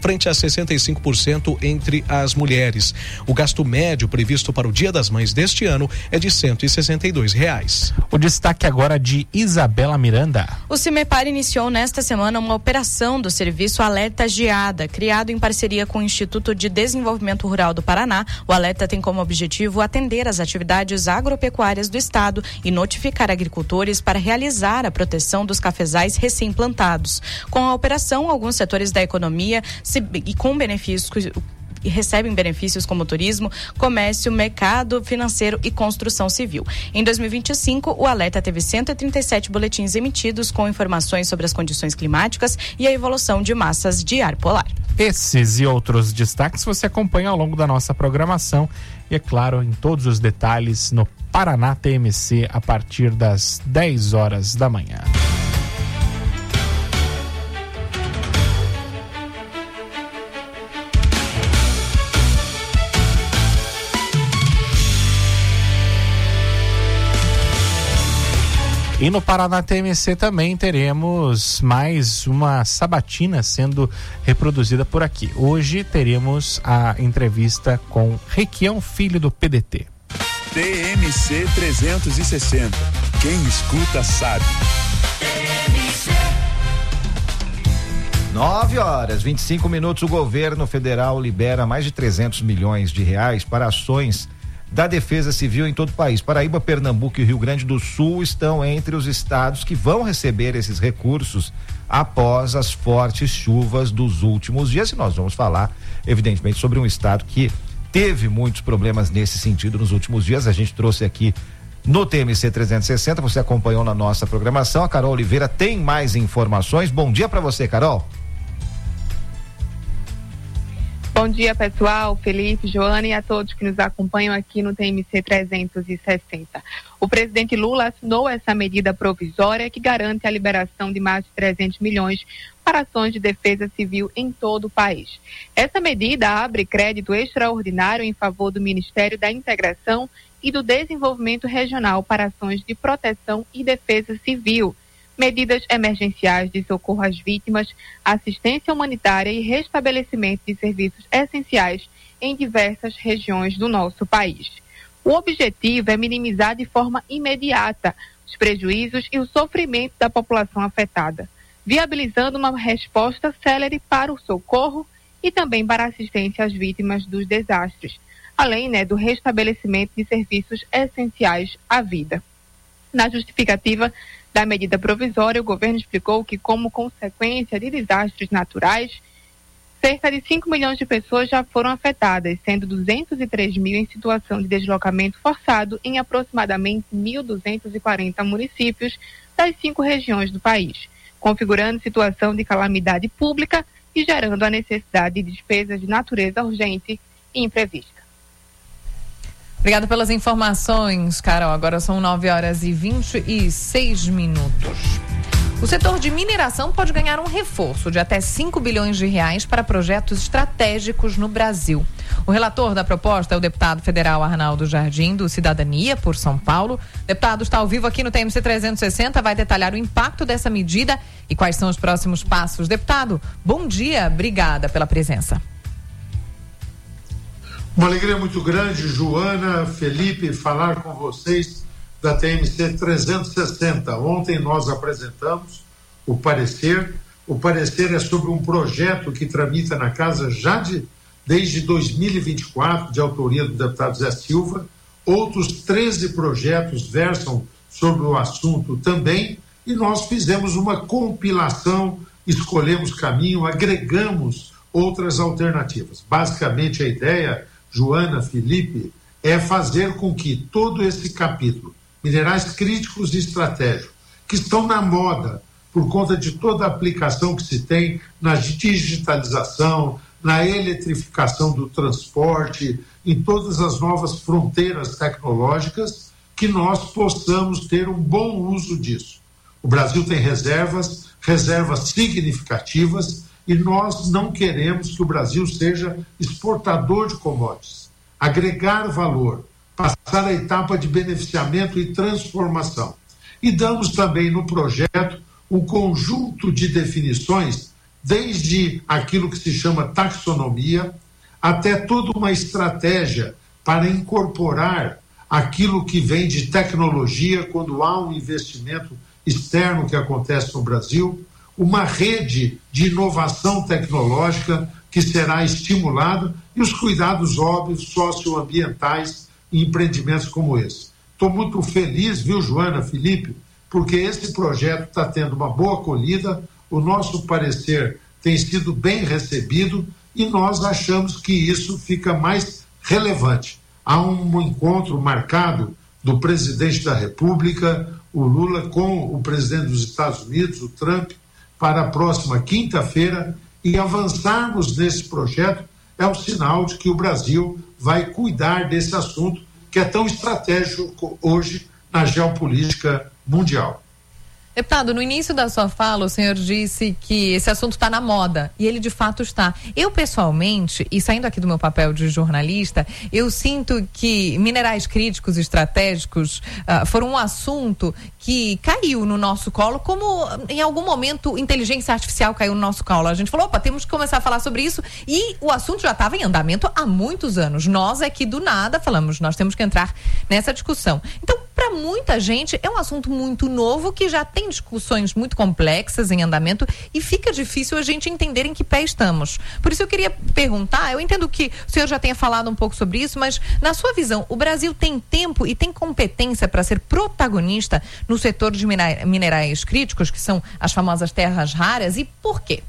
frente a 65% entre as mulheres. O gasto médio previsto para o Dia das Mães deste ano é de R$162. O destaque agora de Isabela Miranda. O Cimepar iniciou nesta semana uma operação do serviço Alerta Geada, criado em parceria com o Instituto de Desenvolvimento Rural do Paraná. O alerta tem como objetivo atender às atividades agropecuárias do estado e notificar agricultores para realizar a proteção dos cafezais recém-plantados. Com a operação, alguns setores da economia e com benefícios e recebem benefícios como turismo, comércio, mercado financeiro e construção civil. Em 2025, o alerta teve 137 boletins emitidos com informações sobre as condições climáticas e a evolução de massas de ar polar. Esses e outros destaques você acompanha ao longo da nossa programação e, é claro, em todos os detalhes no Paraná TMC a partir das 10 horas da manhã. E no Paraná TMC também teremos mais uma sabatina sendo reproduzida por aqui. Hoje teremos a entrevista com Requião Filho do PDT. TMC 360. Quem escuta sabe. 9h25. O governo federal libera mais de 300 milhões de reais para ações da Defesa Civil em todo o país. Paraíba, Pernambuco e Rio Grande do Sul estão entre os estados que vão receber esses recursos após as fortes chuvas dos últimos dias. E nós vamos falar, evidentemente, sobre um estado que teve muitos problemas nesse sentido nos últimos dias. A gente trouxe aqui no TMC 360, você acompanhou na nossa programação. A Carol Oliveira tem mais informações. Bom dia para você, Carol. Bom dia, pessoal, Felipe, Joana e a todos que nos acompanham aqui no TMC 360. O presidente Lula assinou essa medida provisória que garante a liberação de mais de 300 milhões para ações de defesa civil em todo o país. Essa medida abre crédito extraordinário em favor do Ministério da Integração e do Desenvolvimento Regional para ações de proteção e defesa civil, medidas emergenciais de socorro às vítimas, assistência humanitária e restabelecimento de serviços essenciais em diversas regiões do nosso país. O objetivo é minimizar de forma imediata os prejuízos e o sofrimento da população afetada, viabilizando uma resposta célere para o socorro e também para a assistência às vítimas dos desastres, além, do restabelecimento de serviços essenciais à vida. Na justificativa da medida provisória, o governo explicou que, como consequência de desastres naturais, cerca de 5 milhões de pessoas já foram afetadas, sendo 203 mil em situação de deslocamento forçado em aproximadamente 1.240 municípios das 5 regiões do país, configurando situação de calamidade pública e gerando a necessidade de despesas de natureza urgente e imprevista. Obrigada pelas informações, Carol. Agora são 9h26. O setor de mineração pode ganhar um reforço de até 5 bilhões de reais para projetos estratégicos no Brasil. O relator da proposta é o deputado federal Arnaldo Jardim, do Cidadania, por São Paulo. O deputado está ao vivo aqui no TMC 360, vai detalhar o impacto dessa medida e quais são os próximos passos. Deputado, bom dia, obrigada pela presença. Uma alegria muito grande, Joana, Felipe, falar com vocês da TMC 360. Ontem nós apresentamos o parecer. O parecer é sobre um projeto que tramita na casa desde 2024, de autoria do deputado Zé Silva. Outros 13 projetos versam sobre o assunto também, e nós fizemos uma compilação, escolhemos caminho, agregamos outras alternativas. Basicamente a ideia, Joana, Felipe, é fazer com que todo esse capítulo, minerais críticos e estratégicos, que estão na moda por conta de toda a aplicação que se tem na digitalização, na eletrificação do transporte, em todas as novas fronteiras tecnológicas, que nós possamos ter um bom uso disso. O Brasil tem reservas significativas, e nós não queremos que o Brasil seja exportador de commodities. Agregar valor, passar a etapa de beneficiamento e transformação. E damos também no projeto um conjunto de definições desde aquilo que se chama taxonomia, até toda uma estratégia para incorporar aquilo que vem de tecnologia quando há um investimento externo que acontece no Brasil, uma rede de inovação tecnológica que será estimulada e os cuidados óbvios socioambientais em empreendimentos como esse. Estou muito feliz, viu, Joana, Felipe, porque esse projeto está tendo uma boa acolhida, o nosso parecer tem sido bem recebido e nós achamos que isso fica mais relevante. Há um encontro marcado do presidente da República, o Lula, com o presidente dos Estados Unidos, o Trump, para a próxima quinta-feira, e avançarmos nesse projeto é um sinal de que o Brasil vai cuidar desse assunto que é tão estratégico hoje na geopolítica mundial. Deputado, no início da sua fala, o senhor disse que esse assunto está na moda, e ele de fato está. Eu, pessoalmente, e saindo aqui do meu papel de jornalista, eu sinto que minerais críticos estratégicos foram um assunto que caiu no nosso colo, como em algum momento inteligência artificial caiu no nosso colo. A gente falou, opa, temos que começar a falar sobre isso, e o assunto já estava em andamento há muitos anos. Nós aqui do nada falamos, nós temos que entrar nessa discussão. Então, para muita gente, é um assunto muito novo que já tem discussões muito complexas em andamento e fica difícil a gente entender em que pé estamos. Por isso eu queria perguntar, eu entendo que o senhor já tenha falado um pouco sobre isso, mas na sua visão, o Brasil tem tempo e tem competência para ser protagonista no setor de minerais críticos, que são as famosas terras raras, e por quê?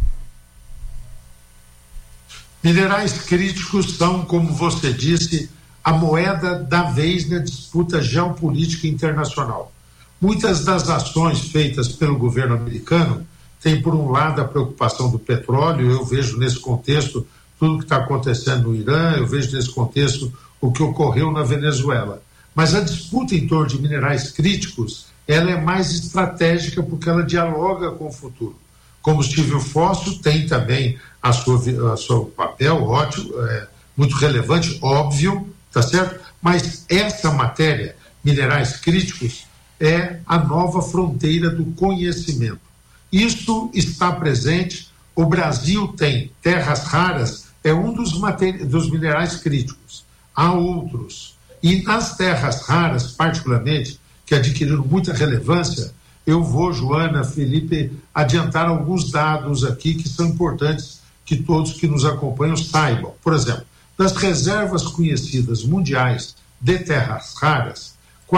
Minerais críticos são, como você disse, a moeda da vez na disputa geopolítica internacional. Muitas das ações feitas pelo governo americano têm, por um lado, a preocupação do petróleo. Eu vejo nesse contexto tudo o que está acontecendo no Irã, eu vejo nesse contexto o que ocorreu na Venezuela. Mas a disputa em torno de minerais críticos, ela é mais estratégica porque ela dialoga com o futuro. Combustível fóssil tem também a seu papel ótimo, muito relevante, óbvio, tá certo? Mas essa matéria, minerais críticos, é a nova fronteira do conhecimento. Isso está presente. O Brasil tem terras raras, é um dos minerais críticos. Há outros. E nas terras raras, particularmente, que adquiriram muita relevância, eu vou, Joana, Felipe, adiantar alguns dados aqui que são importantes que todos que nos acompanham saibam. Por exemplo, das reservas conhecidas mundiais de terras raras,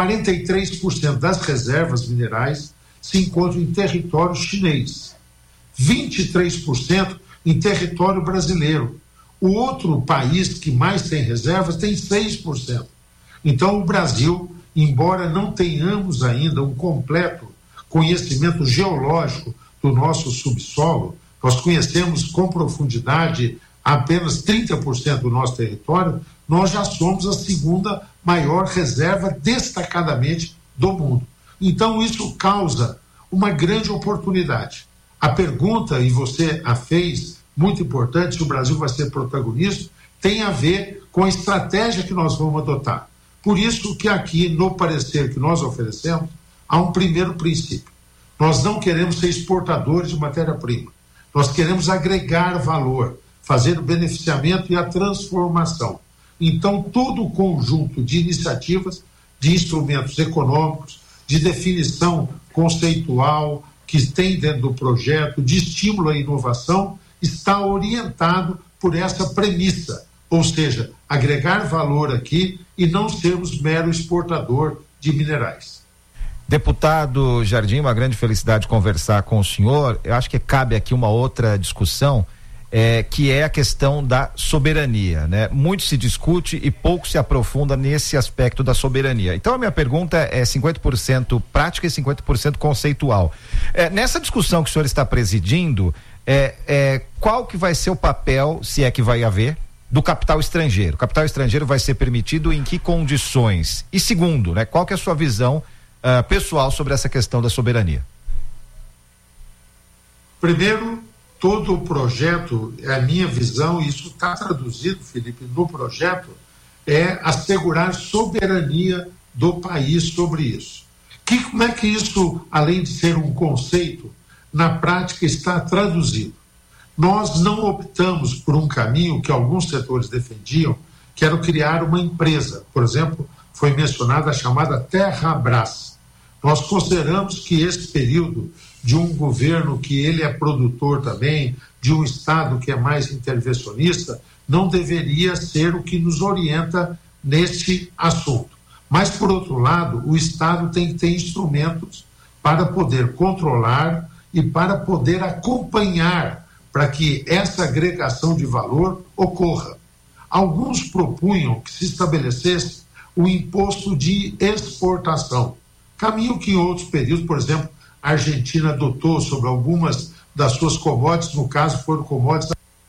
43% das reservas minerais se encontram em território chinês, 23% em território brasileiro. O outro país que mais tem reservas tem 6%. Então, o Brasil, embora não tenhamos ainda um completo conhecimento geológico do nosso subsolo, nós conhecemos com profundidade apenas 30% do nosso território, nós já somos a segunda maior reserva destacadamente do mundo. Então isso causa uma grande oportunidade. A pergunta, e você a fez, muito importante, se o Brasil vai ser protagonista, tem a ver com a estratégia que nós vamos adotar. Por isso que aqui, no parecer que nós oferecemos, há um primeiro princípio. Nós não queremos ser exportadores de matéria-prima. Nós queremos agregar valor, fazer o beneficiamento e a transformação. Então, todo o conjunto de iniciativas, de instrumentos econômicos, de definição conceitual que tem dentro do projeto, de estímulo à inovação, está orientado por essa premissa, ou seja, agregar valor aqui e não sermos mero exportador de minerais. Deputado Jardim, uma grande felicidade conversar com o senhor. Eu acho que cabe aqui uma outra discussão, que é a questão da soberania, né? Muito se discute e pouco se aprofunda nesse aspecto da soberania. Então a minha pergunta é 50% prática e 50% conceitual. Nessa discussão que o senhor está presidindo, qual que vai ser o papel, se é que vai haver, do capital estrangeiro? O capital estrangeiro vai ser permitido em que condições? E segundo, né, qual que é a sua visão pessoal sobre essa questão da soberania? Primeiro, todo o projeto, é a minha visão, e isso está traduzido, Felipe, no projeto, é assegurar soberania do país sobre isso. Como é que isso, além de ser um conceito, na prática está traduzido? Nós não optamos por um caminho que alguns setores defendiam, que era criar uma empresa. Por exemplo, foi mencionada a chamada Terrabras. Nós consideramos que esse período de um governo que ele é produtor também, de um Estado que é mais intervencionista, não deveria ser o que nos orienta neste assunto. Mas, por outro lado, o Estado tem que ter instrumentos para poder controlar e para poder acompanhar para que essa agregação de valor ocorra. Alguns propunham que se estabelecesse o imposto de exportação, caminho que em outros períodos, por exemplo, a Argentina adotou sobre algumas das suas commodities, no caso foram commodities.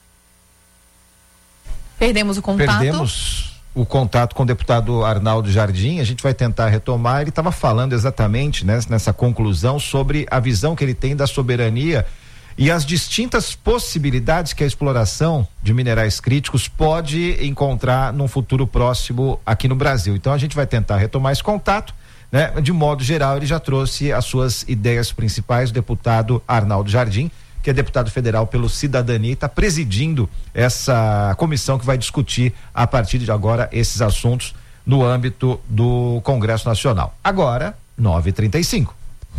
Perdemos o contato. Perdemos o contato com o deputado Arnaldo Jardim, a gente vai tentar retomar. Ele estava falando exatamente, né, nessa conclusão sobre a visão que ele tem da soberania e as distintas possibilidades que a exploração de minerais críticos pode encontrar num futuro próximo aqui no Brasil. Então a gente vai tentar retomar esse contato, né? De modo geral, ele já trouxe as suas ideias principais, o deputado Arnaldo Jardim, que é deputado federal pelo Cidadania, e está presidindo essa comissão que vai discutir a partir de agora esses assuntos no âmbito do Congresso Nacional. Agora, 9h35.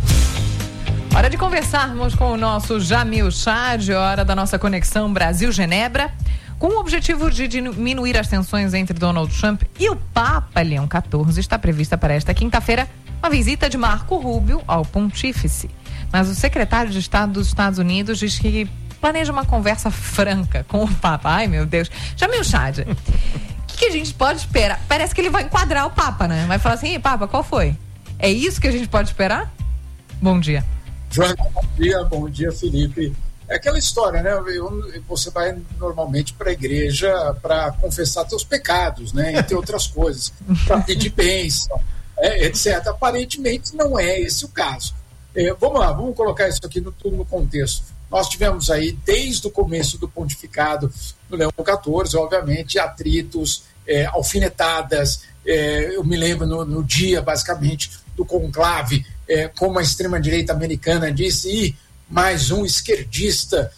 Hora de conversarmos com o nosso Jamil Chad, hora da nossa conexão Brasil-Genebra, com o objetivo de diminuir as tensões entre Donald Trump e o Papa Leão XIV. Está prevista para esta quinta-feira uma visita de Marco Rubio ao Pontífice. Mas o secretário de Estado dos Estados Unidos diz que planeja uma conversa franca com o Papa. Ai, meu Deus. Jamil Chad, o que a gente pode esperar? Parece que ele vai enquadrar o Papa, né? Vai falar assim: "Ei, Papa, qual foi?" É isso que a gente pode esperar? Bom dia. Joana, bom dia, Felipe. É aquela história, né? Você vai normalmente para a igreja para confessar teus pecados, né? Entre outras coisas, para pedir bênção, etc. Aparentemente não é esse o caso. Vamos lá, vamos colocar isso aqui tudo no contexto. Nós tivemos aí, desde o começo do pontificado do Leão XIV, obviamente, atritos, alfinetadas. Eu me lembro no dia, basicamente, do conclave, como a extrema-direita americana disse, mais um esquerdista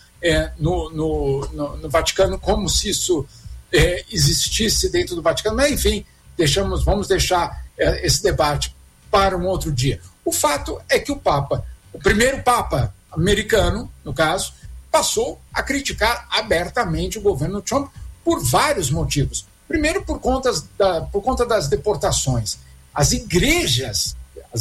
no Vaticano, como se isso existisse dentro do Vaticano. Mas, enfim, vamos deixar esse debate para um outro dia. O fato é que o primeiro Papa americano, no caso, passou a criticar abertamente o governo Trump por vários motivos. Primeiro, por conta das deportações. As igrejas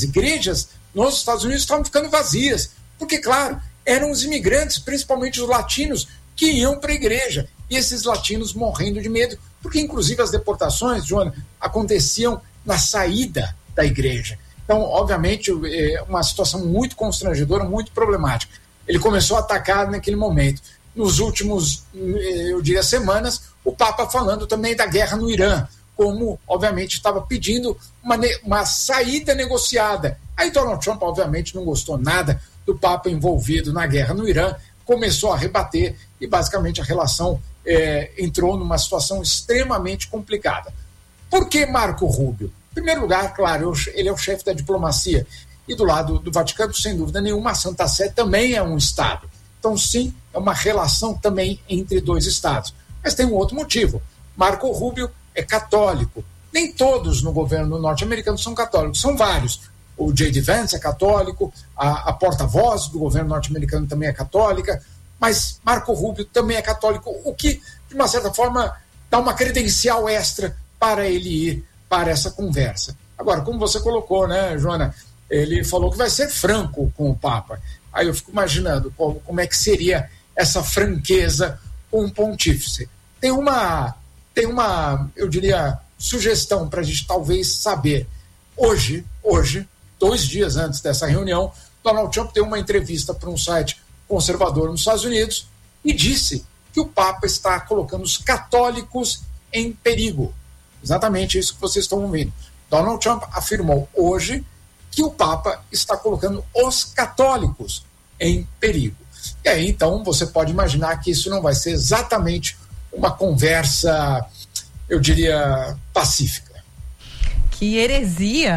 nos Estados Unidos estavam ficando vazias, porque, claro, eram os imigrantes, principalmente os latinos, que iam para a igreja. E esses latinos morrendo de medo, porque, inclusive, as deportações, Joana, aconteciam na saída da igreja. Então, obviamente, uma situação muito constrangedora, muito problemática. Ele começou a atacar naquele momento. Nos últimos, eu diria, semanas, o Papa falando também da guerra no Irã, como, obviamente, estava pedindo uma saída negociada. Aí Donald Trump, obviamente, não gostou nada do Papa envolvido na guerra no Irã, começou a rebater e, basicamente, a relação entrou numa situação extremamente complicada. Por que Marco Rubio? Em primeiro lugar, claro, ele é o chefe da diplomacia e do lado do Vaticano, sem dúvida nenhuma, a Santa Sé também é um Estado. Então, sim, é uma relação também entre dois Estados. Mas tem um outro motivo. Marco Rubio é católico. Nem todos no governo norte-americano são católicos, são vários. O J.D. Vance é católico, a porta-voz do governo norte-americano também é católica, mas Marco Rubio também é católico, o que, de uma certa forma, dá uma credencial extra para ele ir para essa conversa. Agora, como você colocou, né, Joana, ele falou que vai ser franco com o Papa. Aí eu fico imaginando como é que seria essa franqueza com o pontífice. Tem uma, eu diria, sugestão para a gente talvez saber. Hoje, 2 dias antes dessa reunião, Donald Trump deu uma entrevista para um site conservador nos Estados Unidos e disse que o Papa está colocando os católicos em perigo. Exatamente isso que vocês estão ouvindo. Donald Trump afirmou hoje que o Papa está colocando os católicos em perigo. E aí, então, você pode imaginar que isso não vai ser exatamente uma conversa, eu diria, pacífica. Que heresia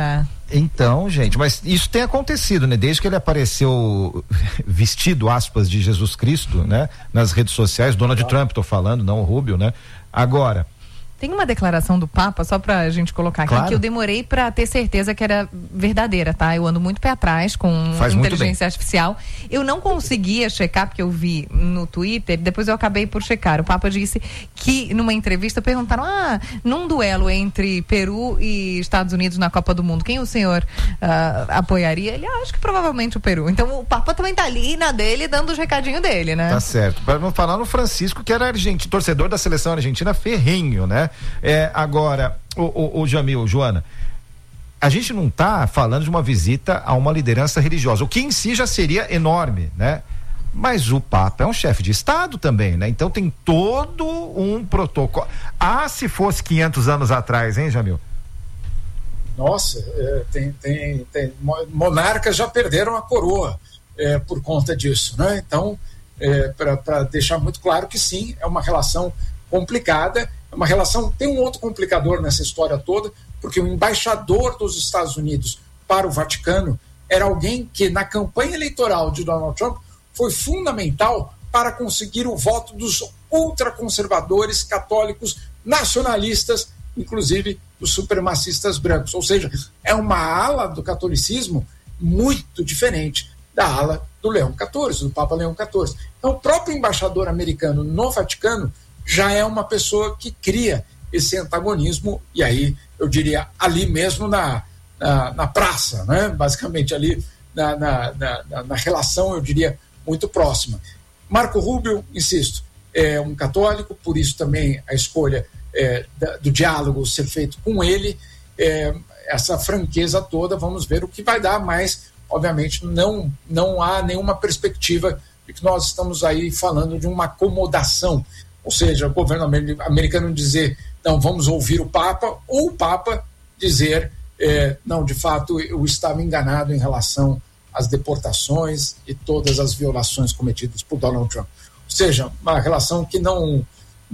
Então, gente, mas isso tem acontecido, né? Desde que ele apareceu vestido, aspas, de Jesus Cristo, né? Nas redes sociais, Donald Trump, tô falando, não o Rubio, né? Agora... Tem uma declaração do Papa, só pra gente colocar aqui, que eu demorei pra ter certeza que era verdadeira, tá? Eu ando muito pé atrás com inteligência artificial. Eu não conseguia checar, porque eu vi no Twitter, depois eu acabei por checar. O Papa disse que, numa entrevista, perguntaram, num duelo entre Peru e Estados Unidos na Copa do Mundo, quem o senhor apoiaria? Ele, acho que provavelmente o Peru. Então, o Papa também tá ali na dele, dando o recadinho dele, né? Tá certo. Para não falar no Francisco, que era torcedor da seleção argentina ferrenho, né? Agora, o Jamil, Joana, a gente não está falando de uma visita a uma liderança religiosa, o que em si já seria enorme, né? Mas o Papa é um chefe de Estado também, né? Então tem todo um protocolo. Se fosse 500 anos atrás, hein, Jamil? Nossa, monarcas já perderam a coroa por conta disso, né? Então, para deixar muito claro que sim, é uma relação complicada. Uma relação, tem um outro complicador nessa história toda, porque o embaixador dos Estados Unidos para o Vaticano era alguém que na campanha eleitoral de Donald Trump foi fundamental para conseguir o voto dos ultraconservadores católicos nacionalistas, inclusive os supremacistas brancos. Ou seja, é uma ala do catolicismo muito diferente da ala do Leão XIV, do Papa Leão XIV. Então, o próprio embaixador americano no Vaticano já é uma pessoa que cria esse antagonismo, e aí eu diria ali mesmo na praça, né? Basicamente ali na relação, eu diria, muito próxima. Marco Rubio, insisto, é um católico, por isso também a escolha do diálogo ser feito com ele, essa franqueza toda, vamos ver o que vai dar, mas obviamente não há nenhuma perspectiva de que nós estamos aí falando de uma acomodação. Ou seja, o governo americano dizer, não, vamos ouvir o Papa, ou o Papa dizer, não, de fato, eu estava enganado em relação às deportações e todas as violações cometidas por Donald Trump. Ou seja, uma relação que não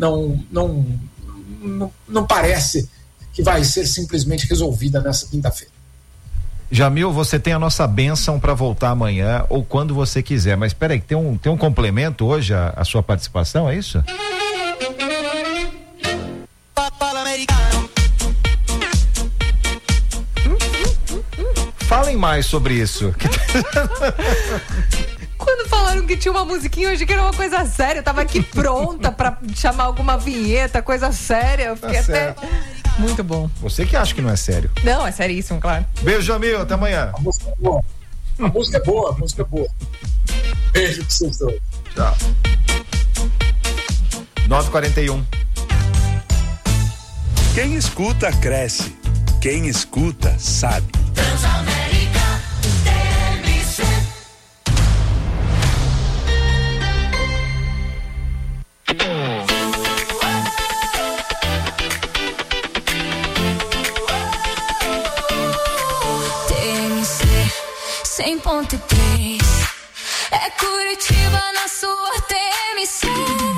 parece que vai ser simplesmente resolvida nessa quinta-feira. Jamil, você tem a nossa bênção para voltar amanhã ou quando você quiser, mas espera aí, tem um complemento hoje a sua participação, é isso? Falem mais sobre isso. Quando falaram que tinha uma musiquinha, eu achei que era uma coisa séria. Eu tava aqui pronta pra chamar alguma vinheta, coisa séria. Eu fiquei até... Muito bom. Você que acha que não é sério. Não, é seríssimo, claro. Beijo, Jamil, até amanhã. A música é boa. A música é boa. Beijo pra vocês dois. Tchau. 9h41. Quem escuta, cresce. Quem escuta, sabe. Transamérica TMC. TMC 100.3 é Curitiba na sua TMC.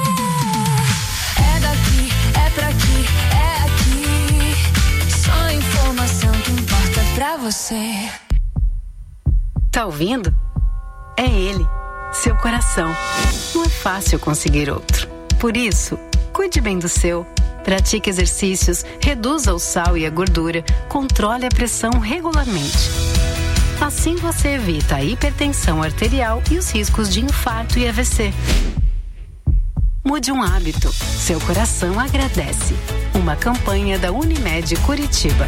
É daqui, é pra aqui, é aqui. Só informação que importa pra você. Tá ouvindo? É ele, seu coração. Não é fácil conseguir outro. Por isso, cuide bem do seu. Pratique exercícios, reduza o sal e a gordura, controle a pressão regularmente. Assim você evita a hipertensão arterial e os riscos de infarto e AVC. Mude um hábito. Seu coração agradece. Uma campanha da Unimed Curitiba.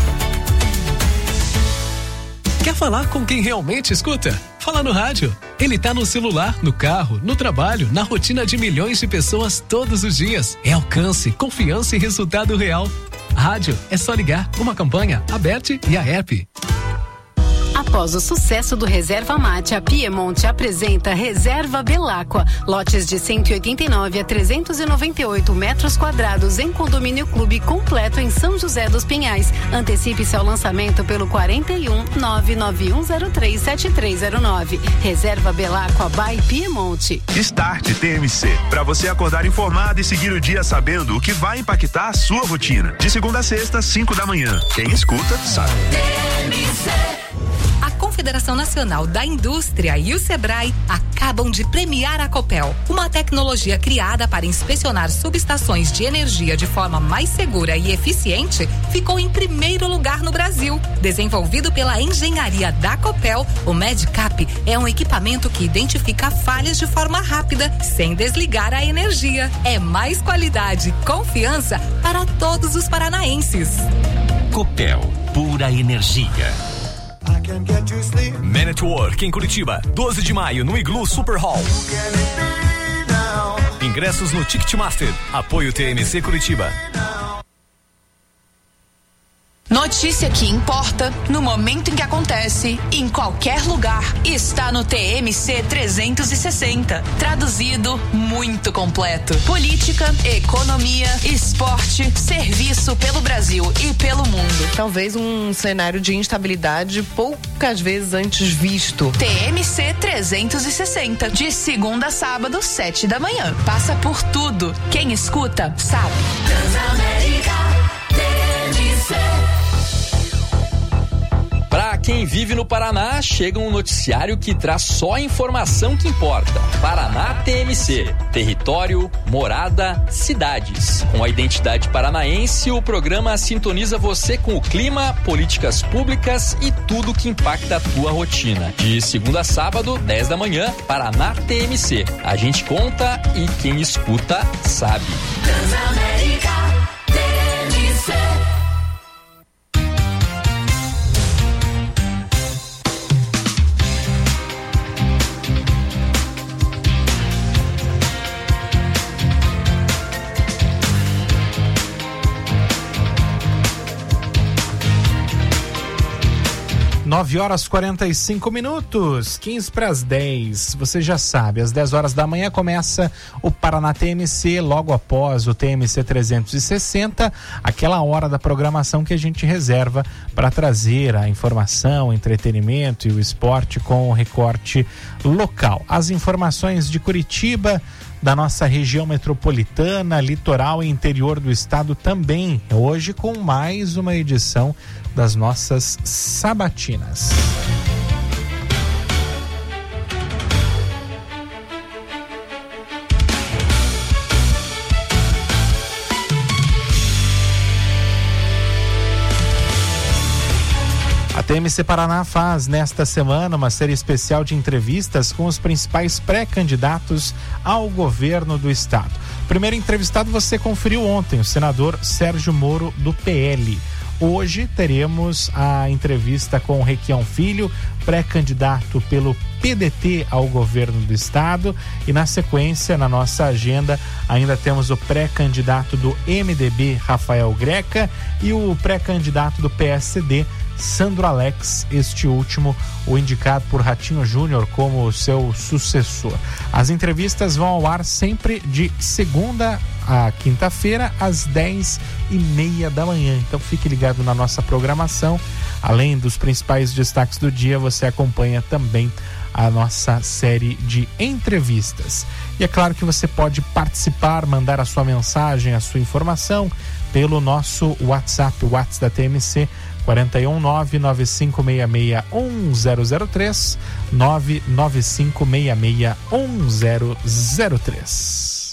Quer falar com quem realmente escuta? Fala no rádio. Ele tá no celular, no carro, no trabalho, na rotina de milhões de pessoas todos os dias. É alcance, confiança e resultado real. Rádio é só ligar. Uma campanha, Aberte e a app. A Após o sucesso do Reserva Mate, a Piemonte apresenta Reserva Belaqua. Lotes de 189 a 398 metros quadrados em condomínio clube completo em São José dos Pinhais. Antecipe-se ao lançamento pelo 41 99103 7309. Reserva Belaqua by Piemonte. Start TMC, para você acordar informado e seguir o dia sabendo o que vai impactar a sua rotina. De segunda a sexta, 5 da manhã. Quem escuta, sabe. A Confederação Nacional da Indústria e o Sebrae acabam de premiar a Copel, uma tecnologia criada para inspecionar subestações de energia de forma mais segura e eficiente, ficou em primeiro lugar no Brasil. Desenvolvido pela engenharia da Copel, o MedCap é um equipamento que identifica falhas de forma rápida, sem desligar a energia. É mais qualidade e confiança para todos os paranaenses. Copel, pura energia. Man at Work em Curitiba, 12 de maio no Iglu Super Hall. Ingressos no Ticketmaster. Apoio TMC Curitiba. Notícia que importa, no momento em que acontece, em qualquer lugar, está no TMC 360. Traduzido, muito completo. Política, economia, esporte, serviço pelo Brasil e pelo mundo. Talvez um cenário de instabilidade poucas vezes antes visto. TMC 360, de segunda a sábado, 7 da manhã. Passa por tudo. Quem escuta, sabe. Transamérica, TMC. Para quem vive no Paraná, chega um noticiário que traz só a informação que importa. Paraná TMC, território, morada, cidades. Com a identidade paranaense, o programa sintoniza você com o clima, políticas públicas e tudo que impacta a tua rotina. De segunda a sábado, 10 da manhã, Paraná TMC. A gente conta e quem escuta sabe. Transamérica TMC. Nove horas 45 minutos, 15 para as 10. Você já sabe, às 10 horas da manhã começa o Paraná TMC, logo após o TMC 360, aquela hora da programação que a gente reserva para trazer a informação, o entretenimento e o esporte com o recorte local. As informações de Curitiba, da nossa região metropolitana, litoral e interior do estado também, hoje com mais uma edição das nossas sabatinas. A TMC Paraná faz nesta semana uma série especial de entrevistas com os principais pré-candidatos ao governo do estado. O primeiro entrevistado você conferiu ontem, o senador Sérgio Moro, do PL. Hoje teremos a entrevista com o Requião Filho, pré-candidato pelo PDT ao governo do estado, e na sequência, na nossa agenda, ainda temos o pré-candidato do MDB, Rafael Greca, e o pré-candidato do PSD, Sandro Alex, este último o indicado por Ratinho Júnior como seu sucessor. As entrevistas vão ao ar sempre de segunda a quinta-feira às 10:30 da manhã, então fique ligado na nossa programação. Além dos principais destaques do dia, você acompanha também a nossa série de entrevistas. E é claro que você pode participar, mandar a sua mensagem, a sua informação pelo nosso WhatsApp, o WhatsApp da TMC, 419-9566-1003, 99566-1003.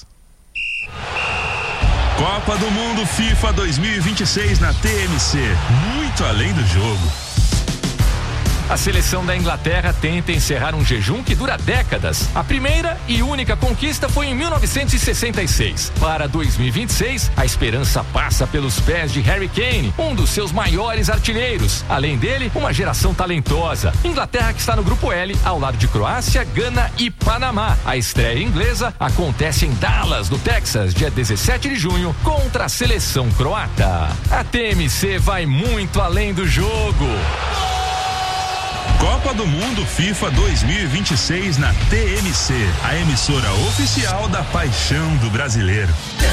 Copa do Mundo FIFA 2026 na TMC. Muito além do jogo. A seleção da Inglaterra tenta encerrar um jejum que dura décadas. A primeira e única conquista foi em 1966. Para 2026, a esperança passa pelos pés de Harry Kane, um dos seus maiores artilheiros. Além dele, uma geração talentosa. Inglaterra que está no grupo L, ao lado de Croácia, Gana e Panamá. A estreia inglesa acontece em Dallas, no Texas, dia 17 de junho, contra a seleção croata. A TMC vai muito além do jogo. Copa do Mundo FIFA 2026 na TMC, a emissora oficial da paixão do brasileiro.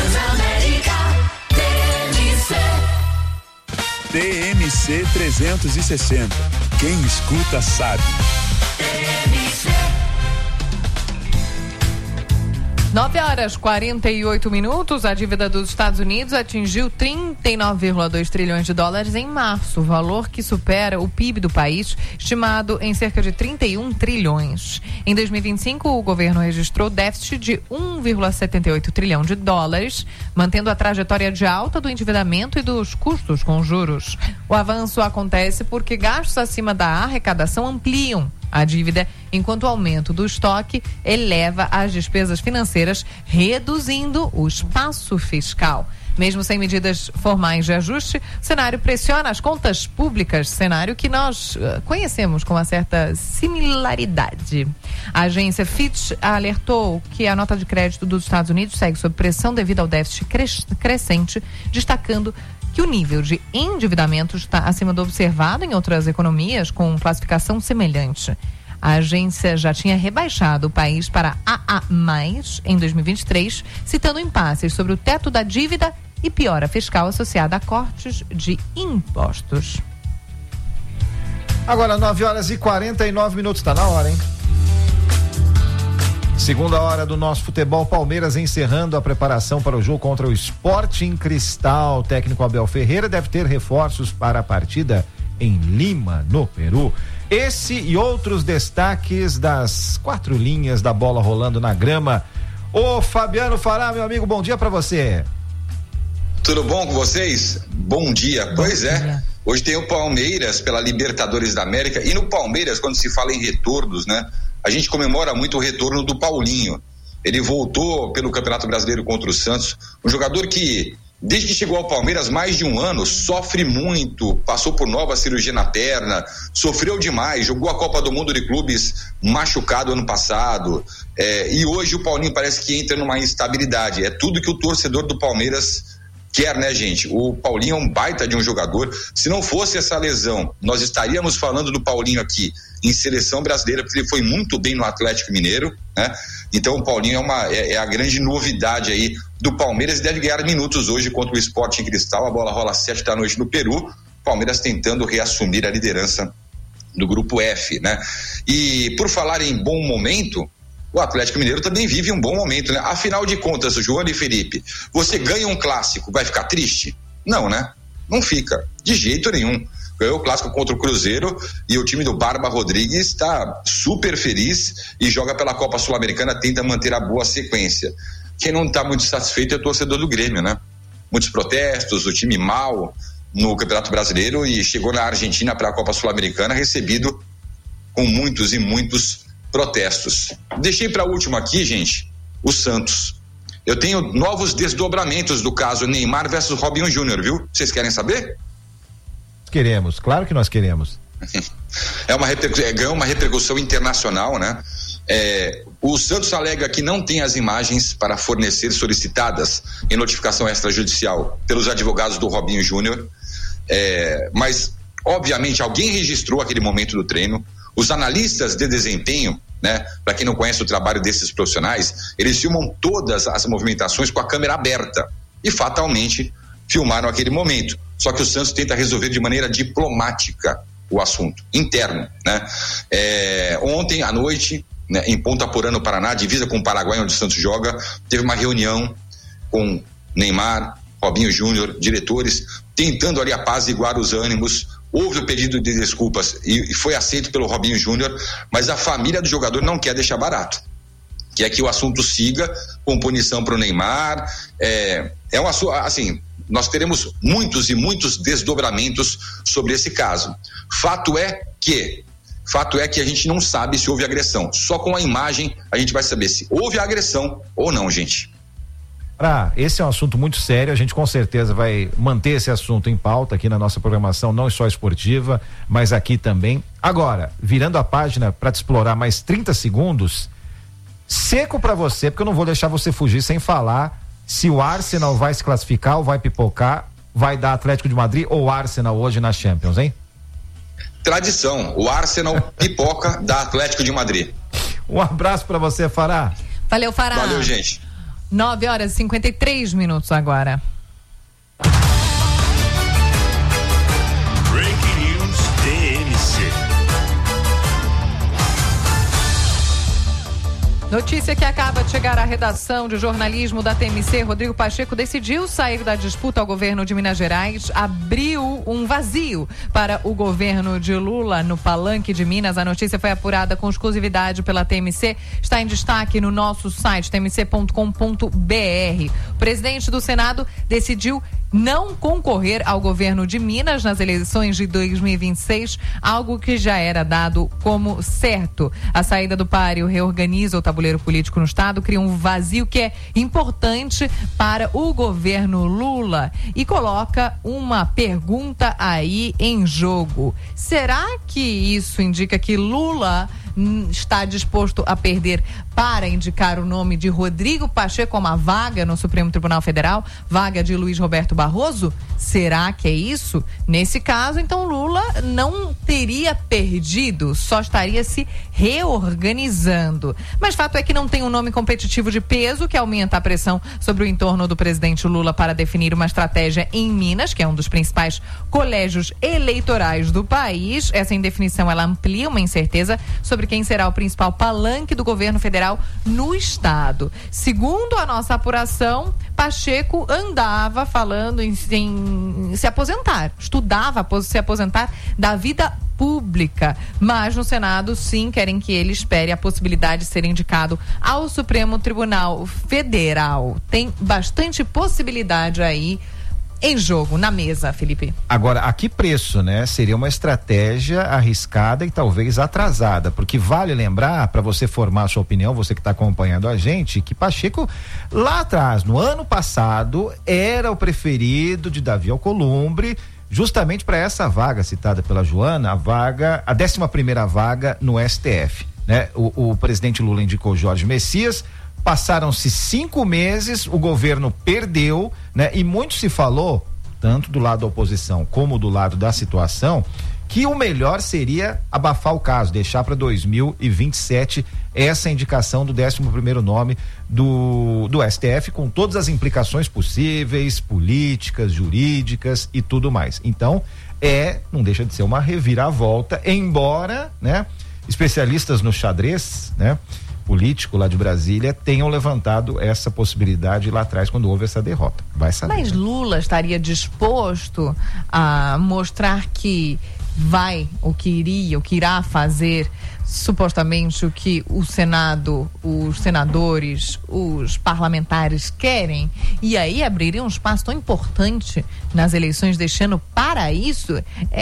TMC 360. Quem escuta sabe. 9h48. A dívida dos Estados Unidos atingiu 39,2 trilhões de dólares em março, valor que supera o PIB do país, estimado em cerca de 31 trilhões. Em 2025, o governo registrou déficit de 1,78 trilhão de dólares, mantendo a trajetória de alta do endividamento e dos custos com juros. O avanço acontece porque gastos acima da arrecadação ampliam a dívida, enquanto o aumento do estoque eleva as despesas financeiras, reduzindo o espaço fiscal. Mesmo sem medidas formais de ajuste, o cenário pressiona as contas públicas, cenário que nós conhecemos com uma certa similaridade. A agência Fitch alertou que a nota de crédito dos Estados Unidos segue sob pressão devido ao déficit crescente, destacando que o nível de endividamento está acima do observado em outras economias com classificação semelhante. A agência já tinha rebaixado o país para AA+, em 2023, citando impasses sobre o teto da dívida e piora fiscal associada a cortes de impostos. Agora 9h49, tá na hora, hein? Segunda hora do nosso futebol, Palmeiras encerrando a preparação para o jogo contra o Sporting Cristal. O técnico Abel Ferreira deve ter reforços para a partida em Lima, no Peru. Esse e outros destaques das 4 linhas da bola rolando na grama. Ô Fabiano Fará, meu amigo, bom dia para você. Tudo bom com vocês? Bom dia. Pois é. Hoje tem o Palmeiras pela Libertadores da América, e no Palmeiras, quando se fala em retornos, né? A gente comemora muito o retorno do Paulinho. Ele voltou pelo Campeonato Brasileiro contra o Santos, um jogador que, desde que chegou ao Palmeiras, mais de um ano, sofre muito, passou por nova cirurgia na perna, sofreu demais, jogou a Copa do Mundo de Clubes machucado ano passado, e hoje o Paulinho parece que entra numa instabilidade. É tudo que o torcedor do Palmeiras quer, né, gente? O Paulinho é um baita de um jogador. Se não fosse essa lesão, nós estaríamos falando do Paulinho aqui em seleção brasileira, porque ele foi muito bem no Atlético Mineiro, né? Então o Paulinho é a grande novidade aí do Palmeiras, e deve ganhar minutos hoje contra o Sporting Cristal. A bola rola às 7 da noite no Peru. Palmeiras tentando reassumir a liderança do grupo F, né? E por falar em bom momento, o Atlético Mineiro também vive um bom momento, né? Afinal de contas, João e Felipe, você ganha um clássico, vai ficar triste? Não, né? Não fica, de jeito nenhum. Ganhou o clássico contra o Cruzeiro e o time do Barba Rodrigues está super feliz e joga pela Copa Sul-Americana, tenta manter a boa sequência. Quem não está muito satisfeito é o torcedor do Grêmio, né? Muitos protestos, o time mal no Campeonato Brasileiro, e chegou na Argentina para a Copa Sul-Americana recebido com muitos e muitos protestos. Deixei para último aqui, gente, o Santos. Eu tenho novos desdobramentos do caso Neymar versus Robinho Júnior, viu? Vocês querem saber? Queremos, claro que nós queremos. Ganhou uma repercussão internacional, né? O Santos alega que não tem as imagens para fornecer solicitadas em notificação extrajudicial pelos advogados do Robinho Júnior, mas obviamente alguém registrou aquele momento do treino. Os analistas de desempenho, né, para quem não conhece o trabalho desses profissionais, eles filmam todas as movimentações com a câmera aberta e fatalmente filmaram aquele momento. Só que o Santos tenta resolver de maneira diplomática o assunto interno, né? Ontem à noite, né, em Ponta Porã, no Paraná, divisa com o Paraguai, onde o Santos joga, teve uma reunião com Neymar, Robinho Júnior, diretores, tentando ali apaziguar os ânimos. Houve o pedido de desculpas e foi aceito pelo Robinho Júnior, mas a família do jogador não quer deixar barato, que é que o assunto siga com punição para o Neymar. Um assunto, assim, nós teremos muitos e muitos desdobramentos sobre esse caso. Fato é que a gente não sabe se houve agressão. Só com a imagem a gente vai saber se houve agressão ou não, gente. Esse é um assunto muito sério, a gente com certeza vai manter esse assunto em pauta aqui na nossa programação, não só esportiva, mas aqui também. Agora, virando a página para te explorar mais 30 segundos, seco para você, porque eu não vou deixar você fugir sem falar se o Arsenal vai se classificar ou vai pipocar, vai dar Atlético de Madrid ou Arsenal hoje na Champions, hein? tradição, o Arsenal pipoca da Atlético de Madrid. Um abraço para você, Fará. Valeu, Fará. Valeu, gente. 9h53 agora. Breaking News TMC. Notícia que acaba de chegar à redação de jornalismo da TMC. Rodrigo Pacheco decidiu sair da disputa ao governo de Minas Gerais, abriu um vazio para o governo de Lula no Palanque de Minas. A notícia foi apurada com exclusividade pela TMC, está em destaque no nosso site tmc.com.br. O presidente do Senado decidiu não concorrer ao governo de Minas nas eleições de 2026, algo que já era dado como certo. A saída do páreo reorganiza o tabuleiro político no estado, cria um vazio que é importante para o governo Lula e coloca uma pergunta aí em jogo. Será que isso indica que Lula está disposto a perder para indicar o nome de Rodrigo Pacheco como a vaga no Supremo Tribunal Federal, vaga de Luiz Roberto Barroso? Será que é isso? Nesse caso, então, Lula não teria perdido, só estaria se reorganizando. Mas fato é que não tem um nome competitivo de peso que aumenta a pressão sobre o entorno do presidente Lula para definir uma estratégia em Minas, que é um dos principais colégios eleitorais do país. Essa indefinição, ela amplia uma incerteza sobre quem será o principal palanque do governo federal no estado. Segundo a nossa apuração, Pacheco andava falando em se aposentar, estudava se aposentar da vida pública, mas no Senado sim querem que ele espere a possibilidade de ser indicado ao Supremo Tribunal Federal. Tem bastante possibilidade aí em jogo, na mesa, Felipe. Agora, a que preço, né? Seria uma estratégia arriscada e talvez atrasada, porque vale lembrar, para você formar a sua opinião, você que está acompanhando a gente, que Pacheco, lá atrás, no ano passado, era o preferido de Davi Alcolumbre, justamente para essa vaga citada pela Joana, a 11ª vaga no STF, né? O presidente Lula indicou Jorge Messias. Passaram-se 5 meses, o governo perdeu, né? E muito se falou, tanto do lado da oposição como do lado da situação, que o melhor seria abafar o caso, deixar para 2027 essa indicação do 11º nome do STF, com todas as implicações possíveis, políticas, jurídicas e tudo mais. Então, não deixa de ser uma reviravolta, embora, né, especialistas no xadrez, né, político lá de Brasília tenham levantado essa possibilidade lá atrás quando houve essa derrota. Vai saber. Mas Lula estaria disposto a mostrar que o que irá fazer supostamente o que o Senado, os senadores, os parlamentares querem, e aí abriria um espaço tão importante nas eleições deste ano para isso,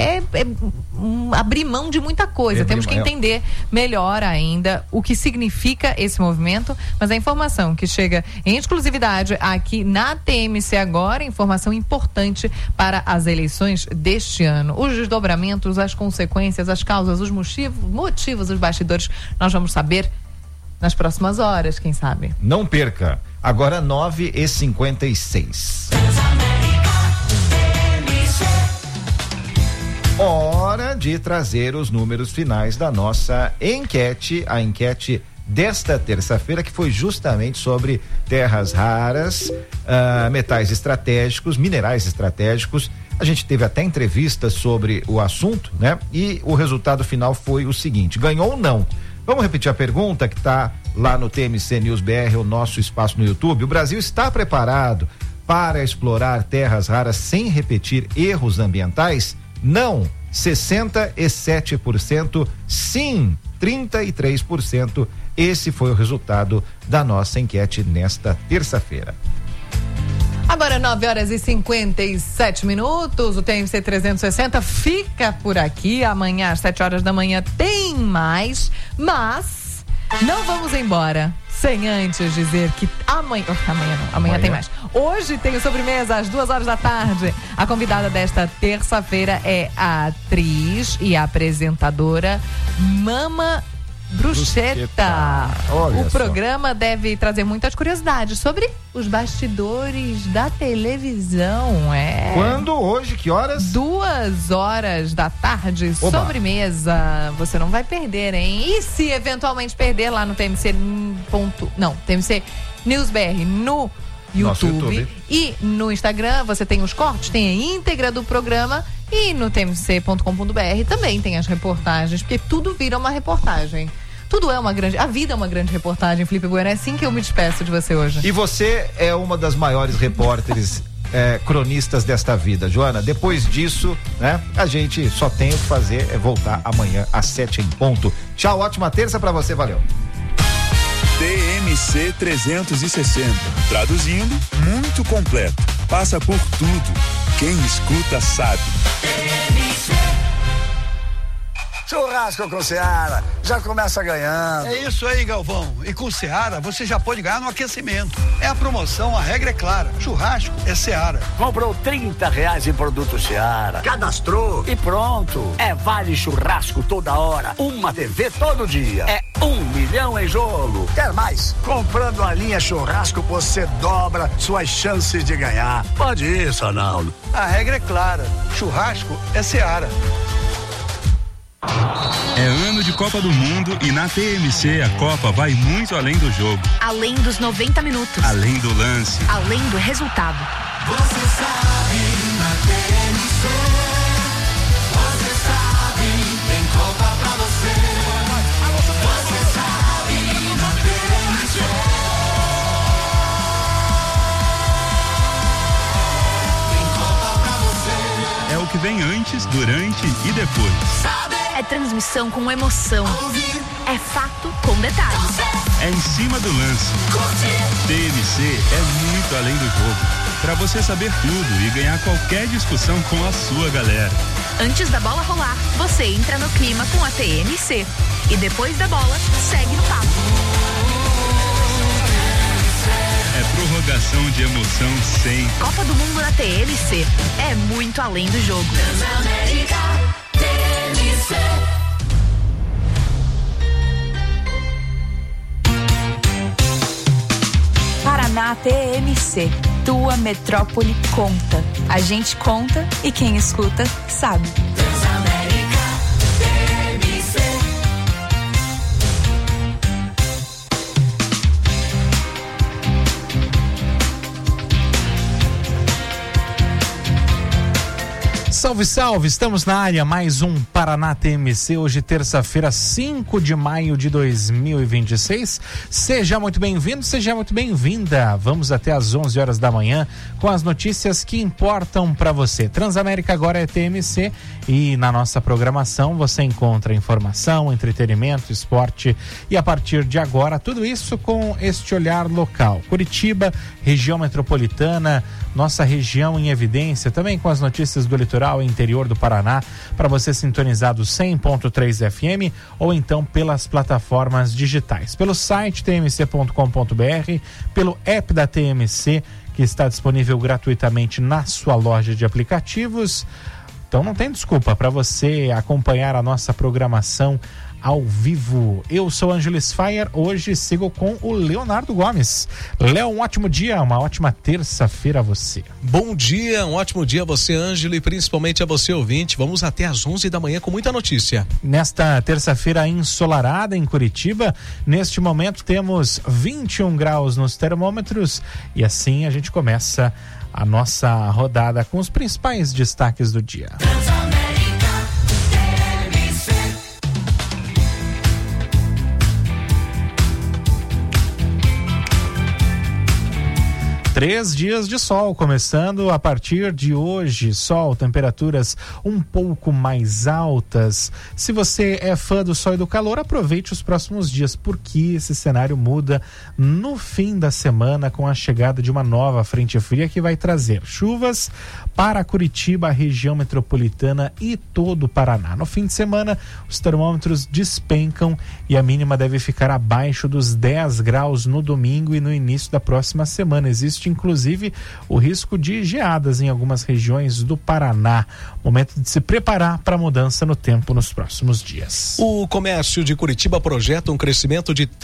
abrir mão de muita coisa. Temos que entender melhor ainda o que significa esse movimento, mas a informação que chega em exclusividade aqui na TMC agora, informação importante para as eleições deste ano. Os desdobramentos, as consequências, as causas, os motivos, os bastidores, nós vamos saber nas próximas horas, quem sabe. Não perca, agora 9h56. Hora de trazer os números finais da nossa enquete, a enquete desta terça-feira, que foi justamente sobre terras raras, metais estratégicos, minerais estratégicos. A gente teve até entrevistas sobre o assunto, né? E o resultado final foi o seguinte: ganhou ou não? Vamos repetir a pergunta que está lá no TMC News BR, o nosso espaço no YouTube. O Brasil está preparado para explorar terras raras sem repetir erros ambientais? Não, 67%, sim, 33%. Esse foi o resultado da nossa enquete nesta terça-feira. Agora 9h57, o TMC 360 fica por aqui. Amanhã às 7h da manhã tem mais, mas não vamos embora sem antes dizer que amanhã tem mais. Hoje tem o sobremesa às 2h da tarde. A convidada desta terça-feira é a atriz e apresentadora Mama Bruschetta. Olha O só. programa deve trazer muitas curiosidades sobre os bastidores da televisão. Quando? Hoje? Que horas? 2h da tarde, Oba. sobremesa. Você não vai perder, hein? E se eventualmente perder lá no TMC TMC News BR no YouTube e no Instagram, você tem os cortes, tem a íntegra do programa, e no tmc.com.br também tem as reportagens, porque tudo vira uma reportagem. A vida é uma grande reportagem, Felipe Bueno. É assim que eu me despeço de você hoje. E você é uma das maiores repórteres cronistas desta vida, Joana. Depois disso, né, a gente só tem o que fazer é voltar amanhã às 7 em ponto. Tchau, ótima terça pra você, valeu. TMC 360. Traduzindo, muito completo. Passa por tudo. Quem escuta sabe. Churrasco com Seara, já começa ganhando. É isso aí, Galvão. E com Seara, você já pode ganhar no aquecimento. É a promoção, a regra é clara. Churrasco é Seara. Comprou R$30 em produto Seara, cadastrou e pronto. É vale churrasco toda hora, uma TV todo dia. É 1 milhão em jogo. Quer mais? Comprando a linha churrasco, você dobra suas chances de ganhar. Pode isso, Arnaldo. A regra é clara. Churrasco é Seara. É ano de Copa do Mundo e na TMC a Copa vai muito além do jogo. Além dos 90 minutos. Além do lance. Além do resultado. Você sabe na TMC. Você sabe, tem Copa pra você. Você sabe na TMC. Tem Copa pra você. É o que vem antes, durante e depois. É transmissão com emoção. É fato com detalhes. É em cima do lance. TMC é muito além do jogo. Pra você saber tudo e ganhar qualquer discussão com a sua galera. Antes da bola rolar, você entra no clima com a TMC. E depois da bola, segue no papo. É prorrogação de emoção sem. Copa do Mundo na TMC. É muito além do jogo. Transamérica TMC. Paraná TMC. Tua metrópole conta. A gente conta e quem escuta sabe. Transamérica TMC. Salve, salve! Estamos na área, mais um Paraná TMC, hoje terça-feira, 5 de maio de 2026. Seja muito bem-vindo, seja muito bem-vinda. Vamos até às 11 horas da manhã com as notícias que importam para você. Transamérica agora é TMC e na nossa programação você encontra informação, entretenimento, esporte e a partir de agora tudo isso com este olhar local. Curitiba, região metropolitana, nossa região em evidência, também com as notícias do litoral e interior do Paraná, para você sintonizar do 100.3 FM ou então pelas plataformas digitais, pelo site tmc.com.br, pelo app da TMC, que está disponível gratuitamente na sua loja de aplicativos. Então não tem desculpa para você acompanhar a nossa programação ao vivo. Eu sou Ângeles Fire, hoje sigo com o Leonardo Gomes. Léo, um ótimo dia, uma ótima terça-feira a você. Bom dia, um ótimo dia a você, Ângelo, e principalmente a você, ouvinte. Vamos até às 11 da manhã com muita notícia. Nesta terça-feira ensolarada em Curitiba, neste momento temos 21 graus nos termômetros e assim a gente começa a nossa rodada com os principais destaques do dia. 3 dias de sol, começando a partir de hoje. Sol, temperaturas um pouco mais altas. Se você é fã do sol e do calor, aproveite os próximos dias, porque esse cenário muda no fim da semana com a chegada de uma nova frente fria que vai trazer chuvas para Curitiba, a região metropolitana e todo o Paraná. No fim de semana, os termômetros despencam e a mínima deve ficar abaixo dos 10 graus no domingo e no início da próxima semana. Existe inclusive o risco de geadas em algumas regiões do Paraná. Momento de se preparar para a mudança no tempo nos próximos dias. O comércio de Curitiba projeta um crescimento de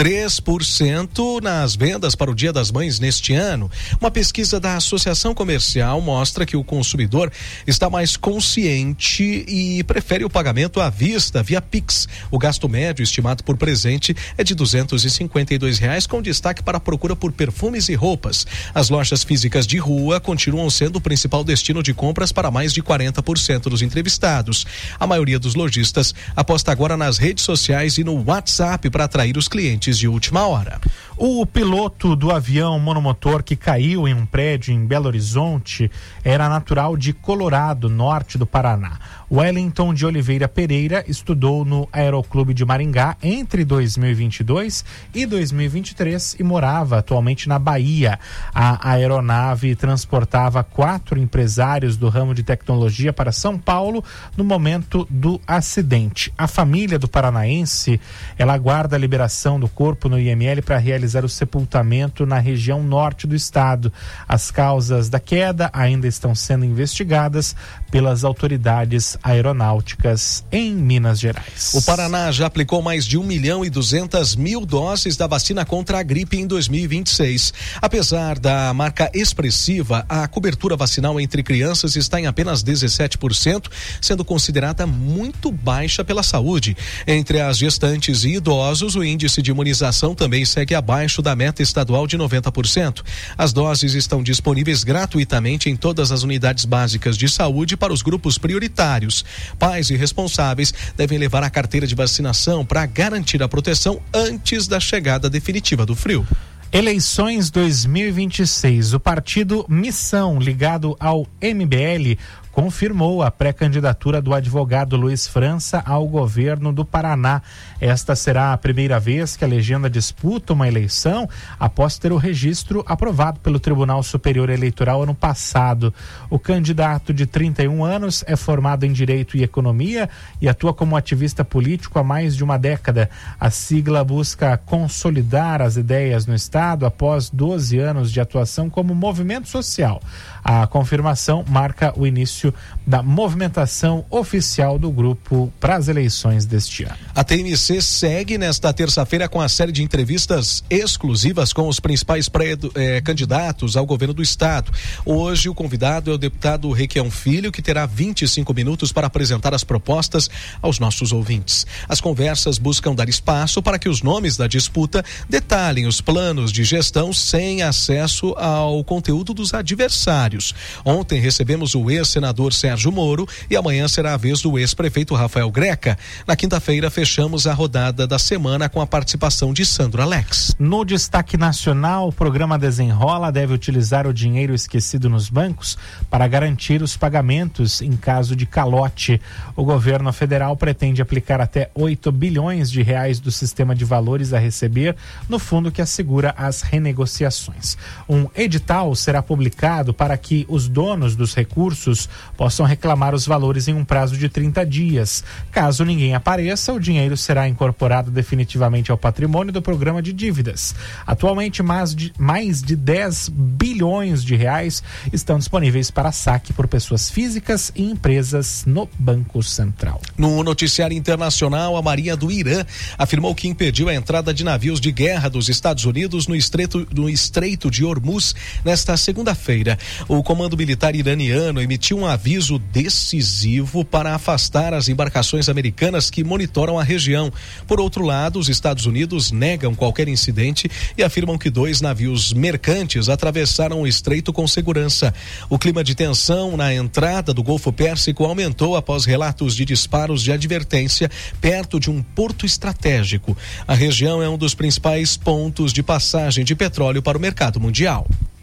3% nas vendas para o Dia das Mães neste ano. Uma pesquisa da Associação Comercial mostra que o consumidor está mais consciente e prefere o pagamento à vista via Pix. O gasto médio estimado por presente é de R$252, com destaque para a procura por perfumes e roupas. As lojas físicas de rua continuam sendo o principal destino de compras para mais de 40% dos entrevistados. A maioria dos lojistas aposta agora nas redes sociais e no WhatsApp para atrair os clientes de última hora. O piloto do avião monomotor que caiu em um prédio em Belo Horizonte era natural de Colorado, norte do Paraná. Wellington de Oliveira Pereira estudou no Aeroclube de Maringá entre 2022 e 2023 e morava atualmente na Bahia. A aeronave transportava 4 empresários do ramo de tecnologia para São Paulo no momento do acidente. A família do paranaense, ela aguarda a liberação do corpo no IML para realizar o sepultamento na região norte do estado. As causas da queda ainda estão sendo investigadas pelas autoridades aeronáuticas em Minas Gerais. O Paraná já aplicou mais de 1.200.000 doses da vacina contra a gripe em 2026. Apesar da marca expressiva, a cobertura vacinal entre crianças está em apenas 17%, sendo considerada muito baixa pela saúde. Entre as gestantes e idosos, o índice de imunização também segue abaixo da meta estadual de 90%. As doses estão disponíveis gratuitamente em todas as unidades básicas de saúde para os grupos prioritários. Pais e responsáveis devem levar a carteira de vacinação para garantir a proteção antes da chegada definitiva do frio. Eleições 2026. O partido Missão, ligado ao MBL, confirmou a pré-candidatura do advogado Luiz França ao governo do Paraná. Esta será a primeira vez que a legenda disputa uma eleição após ter o registro aprovado pelo Tribunal Superior Eleitoral ano passado. O candidato de 31 anos é formado em Direito e Economia e atua como ativista político há mais de uma década. A sigla busca consolidar as ideias no estado após 12 anos de atuação como movimento social. A confirmação marca o início da movimentação oficial do grupo para as eleições deste ano. A TMC segue nesta terça-feira com a série de entrevistas exclusivas com os principais candidatos ao governo do estado. Hoje o convidado é o deputado Requião Filho, que terá 25 minutos para apresentar as propostas aos nossos ouvintes. As conversas buscam dar espaço para que os nomes da disputa detalhem os planos de gestão sem acesso ao conteúdo dos adversários. Ontem recebemos o ex-senador Sérgio Moro e amanhã será a vez do ex-prefeito Rafael Greca. Na quinta-feira fechamos a rodada da semana com a participação de Sandro Alex. No destaque nacional, o programa Desenrola deve utilizar o dinheiro esquecido nos bancos para garantir os pagamentos em caso de calote. O governo federal pretende aplicar até 8 bilhões de reais do sistema de valores a receber no fundo que assegura as renegociações. Um edital será publicado para que os donos dos recursos possam reclamar os valores em um prazo de 30 dias. Caso ninguém apareça, o dinheiro será incorporado definitivamente ao patrimônio do programa de dívidas. Atualmente, mais de 10 bilhões de reais estão disponíveis para saque por pessoas físicas e empresas no Banco Central. No noticiário internacional, a Marinha do Irã afirmou que impediu a entrada de navios de guerra dos Estados Unidos no Estreito de Hormuz nesta segunda-feira. O Comando Militar iraniano emitiu um aviso decisivo para afastar as embarcações americanas que monitoram a região. Por outro lado, os Estados Unidos negam qualquer incidente e afirmam que 2 navios mercantes atravessaram o estreito com segurança. O clima de tensão na entrada do Golfo Pérsico aumentou após relatos de disparos de advertência perto de um porto estratégico. A região é um dos principais pontos de passagem de petróleo para o mercado mundial.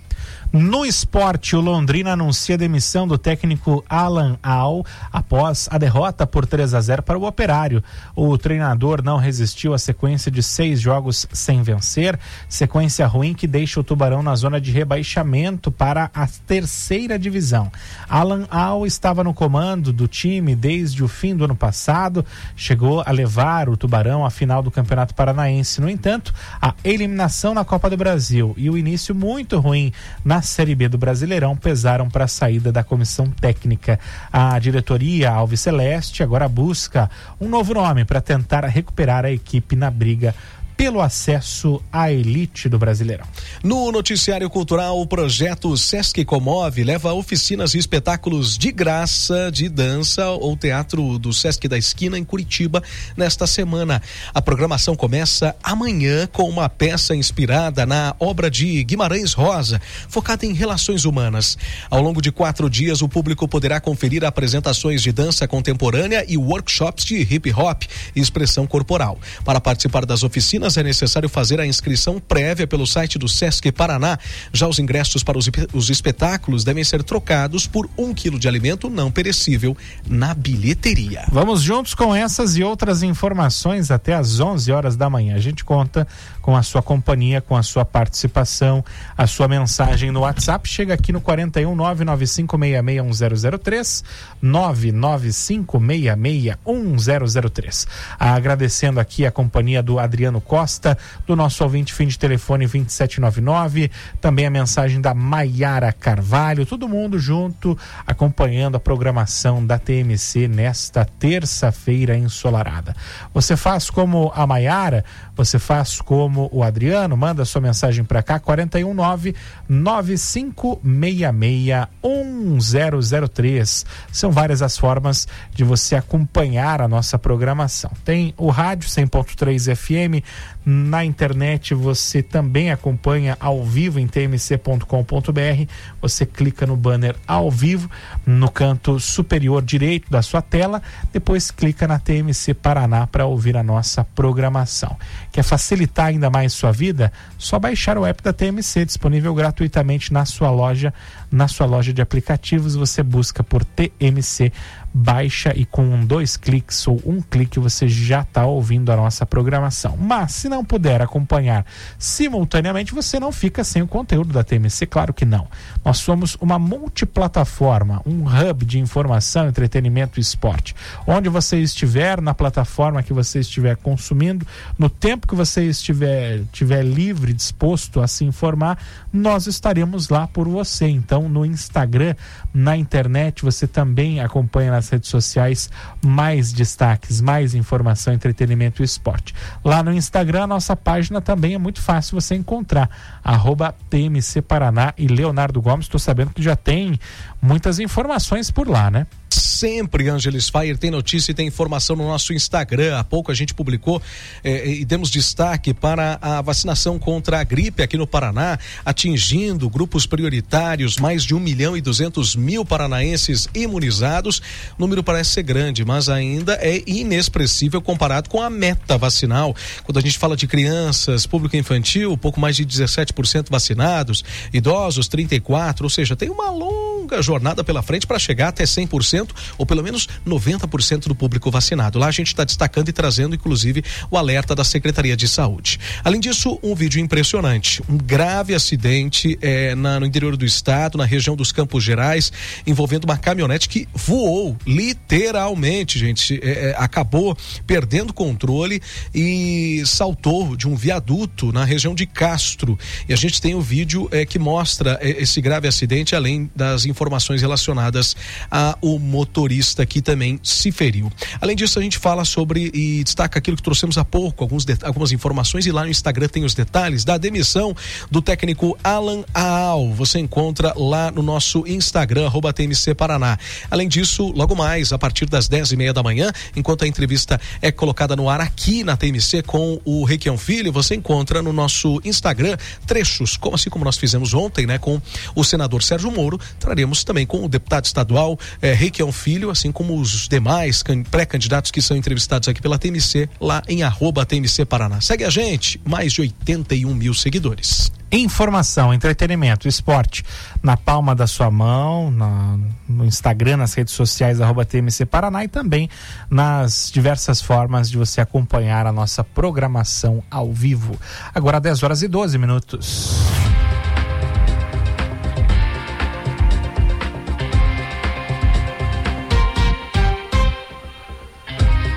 No esporte, o Londrina anuncia a demissão do técnico Alan Al após a derrota por 3-0 para o Operário. O treinador não resistiu à sequência de 6 jogos sem vencer, sequência ruim que deixa o Tubarão na zona de rebaixamento para a 3ª divisão. Alan Al estava no comando do time desde o fim do ano passado, chegou a levar o Tubarão à final do Campeonato Paranaense. No entanto, a eliminação na Copa do Brasil e o início muito ruim na Série B do Brasileirão pesaram para a saída da comissão técnica. A diretoria Alviceleste agora busca um novo nome para tentar recuperar a equipe na briga pelo acesso à elite do Brasileirão. No noticiário cultural, o projeto Sesc Comove leva oficinas e espetáculos de graça de dança ao Teatro do Sesc da Esquina, em Curitiba, nesta semana. A programação começa amanhã com uma peça inspirada na obra de Guimarães Rosa, focada em relações humanas. Ao longo de 4 dias, o público poderá conferir apresentações de dança contemporânea e workshops de hip hop e expressão corporal. Para participar das oficinas, é necessário fazer a inscrição prévia pelo site do Sesc Paraná. Já os ingressos para os espetáculos devem ser trocados por 1 quilo de alimento não perecível na bilheteria. Vamos juntos com essas e outras informações até às 11 horas da manhã. A gente conta com a sua companhia, com a sua participação, a sua mensagem no WhatsApp. Chega aqui no 41 995661003, 995661003. Agradecendo aqui a companhia do Adriano Costa, do nosso ouvinte fim de telefone 2799, também a mensagem da Maiara Carvalho, todo mundo junto acompanhando a programação da TMC nesta terça-feira ensolarada. Você faz como a Maiara, você faz como o Adriano, manda sua mensagem para cá, 41995661003. São várias as formas de você acompanhar a nossa programação. Tem o rádio 100.3 FM, na internet você também acompanha ao vivo em tmc.com.br. Você clica no banner ao vivo no canto superior direito da sua tela, depois clica na TMC Paraná para ouvir a nossa programação. Quer facilitar ainda mais sua vida? Só baixar o app da TMC, disponível gratuitamente na sua loja de aplicativos. Você busca por TMC, baixa e com 2 cliques ou 1 clique você já está ouvindo a nossa programação. Mas se não puder acompanhar simultaneamente, você não fica sem o conteúdo da TMC, claro que não. Nós somos uma multiplataforma, um hub de informação, entretenimento e esporte. Onde você estiver, na plataforma que você estiver consumindo, no tempo que você estiver livre, disposto a se informar, nós estaremos lá por você. Então, no Instagram, na internet, você também acompanha nas redes sociais mais destaques, mais informação, entretenimento e esporte. Lá no Instagram, a nossa página também é muito fácil você encontrar, @TMC Paraná e Leonardo Gomes. Estou sabendo que já tem muitas informações por lá, né? Sempre, Ângeles Fire, tem notícia e tem informação no nosso Instagram. Há pouco a gente publicou e demos destaque para a vacinação contra a gripe aqui no Paraná, atingindo grupos prioritários, mais de 1.200.000 paranaenses imunizados. O número parece ser grande, mas ainda é inexpressível comparado com a meta vacinal. Quando a gente fala de crianças, público infantil, pouco mais de 17% vacinados, idosos 34%, ou seja, tem uma longa jornada pela frente para chegar até 100%, ou pelo menos 90% do público vacinado. Lá a gente está destacando e trazendo, inclusive, o alerta da Secretaria de Saúde. Além disso, um vídeo impressionante. Um grave acidente no interior do estado, na região dos Campos Gerais, envolvendo uma caminhonete que voou, literalmente, gente. Acabou perdendo controle e saltou de um viaduto na região de Castro. E a gente tem o vídeo que mostra esse grave acidente, além das informações relacionadas ao motorista que também se feriu. Além disso, a gente fala sobre e destaca aquilo que trouxemos há pouco, algumas informações, e lá no Instagram tem os detalhes da demissão do técnico Alan Aal. Você encontra lá no nosso Instagram, @TMC Paraná. Além disso, logo mais, a partir das 10:30 da manhã, enquanto a entrevista é colocada no ar aqui na TMC com o Requião Filho, você encontra no nosso Instagram trechos, assim como nós fizemos ontem, né, com o senador Sérgio Moro. Traremos também com o deputado estadual Requião Filho, assim como os demais pré-candidatos que são entrevistados aqui pela TMC, lá em @TMC Paraná. Segue a gente, mais de 81.000 seguidores. Informação, entretenimento, esporte na palma da sua mão, no Instagram, nas redes sociais @TMC Paraná e também nas diversas formas de você acompanhar a nossa programação ao vivo. Agora 10h12.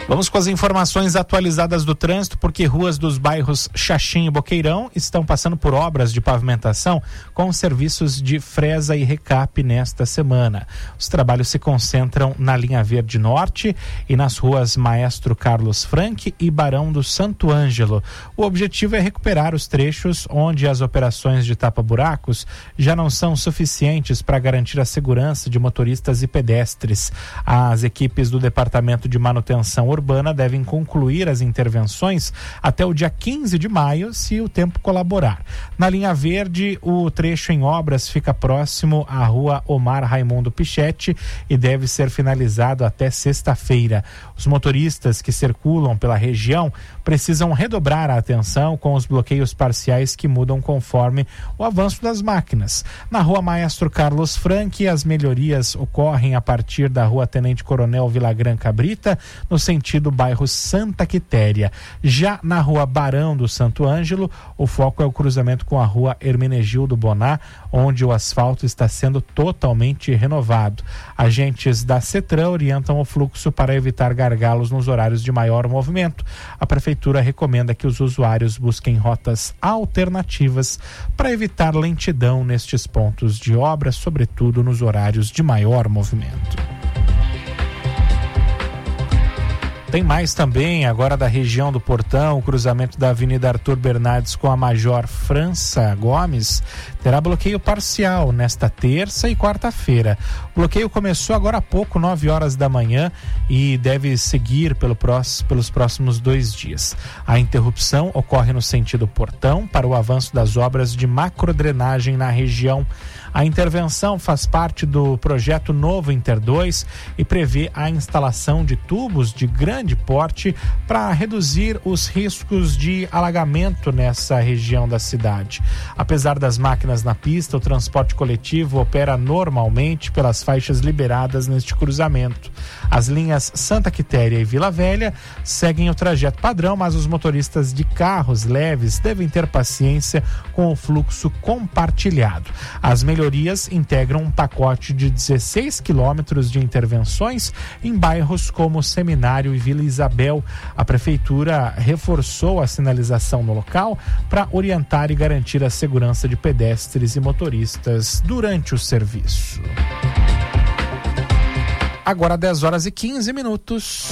Vamos com as informações atualizadas do trânsito, porque ruas dos bairros Xaxim e Boqueirão estão passando por obras de pavimentação com serviços de fresa e recap nesta semana. Os trabalhos se concentram na linha Verde Norte e nas ruas Maestro Carlos Frank e Barão do Santo Ângelo. O objetivo é recuperar os trechos onde as operações de tapa-buracos já não são suficientes para garantir a segurança de motoristas e pedestres. As equipes do Departamento de Manutenção Urbana devem concluir as intervenções até o dia 15 de maio, se o tempo colaborar. Na linha verde, o trecho em obras fica próximo à rua Omar Raimundo Pichetti e deve ser finalizado até sexta-feira. Os motoristas que circulam pela região precisam redobrar a atenção com os bloqueios parciais que mudam conforme o avanço das máquinas. Na rua Maestro Carlos Frank, as melhorias ocorrem a partir da rua Tenente Coronel Vilagran Cabrita, no sentido bairro Santa Quitéria. Já na rua Barão do Santo Ângelo, o foco é o cruzamento com a rua Hermenegildo Boná, onde o asfalto está sendo totalmente renovado. Agentes da CETRAN orientam o fluxo para evitar gargalos nos horários de maior movimento. A Prefeitura recomenda que os usuários busquem rotas alternativas para evitar lentidão nestes pontos de obra, sobretudo nos horários de maior movimento. Tem mais também, agora da região do Portão, o cruzamento da Avenida Arthur Bernardes com a Major França Gomes terá bloqueio parcial nesta terça e quarta-feira. O bloqueio começou agora há pouco, 9 horas da manhã, e deve seguir pelos próximos 2 dias. A interrupção ocorre no sentido Portão para o avanço das obras de macrodrenagem na região. A intervenção faz parte do projeto Novo Inter 2 e prevê a instalação de tubos de grande porte para reduzir os riscos de alagamento nessa região da cidade. Apesar das máquinas na pista, o transporte coletivo opera normalmente pelas faixas liberadas neste cruzamento. As linhas Santa Quitéria e Vila Velha seguem o trajeto padrão, mas os motoristas de carros leves devem ter paciência com o fluxo compartilhado. As melhorias integram um pacote de 16 quilômetros de intervenções em bairros como Seminário e Vila Isabel. A Prefeitura reforçou a sinalização no local para orientar e garantir a segurança de pedestres e motoristas durante o serviço. Agora 10 horas e 15 minutos.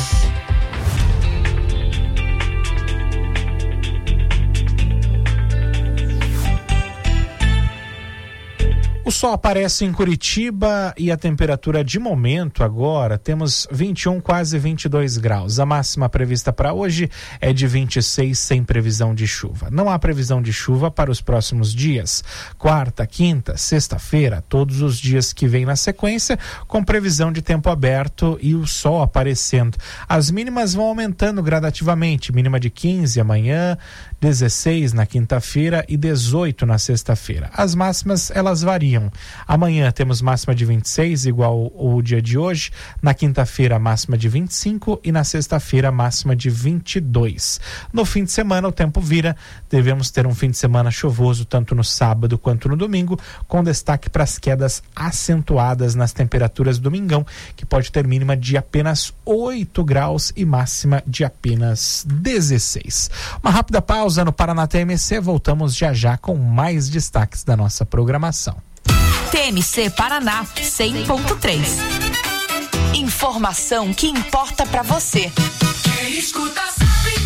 O sol aparece em Curitiba e a temperatura de momento agora temos 21, quase 22 graus. A máxima prevista para hoje é de 26, sem previsão de chuva. Não há previsão de chuva para os próximos dias. Quarta, quinta, sexta-feira, todos os dias que vêm na sequência, com previsão de tempo aberto e o sol aparecendo. As mínimas vão aumentando gradativamente, mínima de 15 amanhã, 16 na quinta-feira e 18 na sexta-feira. As máximas, elas variam. Amanhã temos máxima de 26, igual o dia de hoje. Na quinta-feira, máxima de 25 e na sexta-feira, máxima de 22. No fim de semana, o tempo vira. Devemos ter um fim de semana chuvoso, tanto no sábado quanto no domingo, com destaque para as quedas acentuadas nas temperaturas do domingão, que pode ter mínima de apenas 8 graus e máxima de apenas 16. Uma rápida pausa no Paraná TMC. Voltamos já já com mais destaques da nossa programação. TMC Paraná 100.3. Informação que importa pra você. Quem escuta sabe.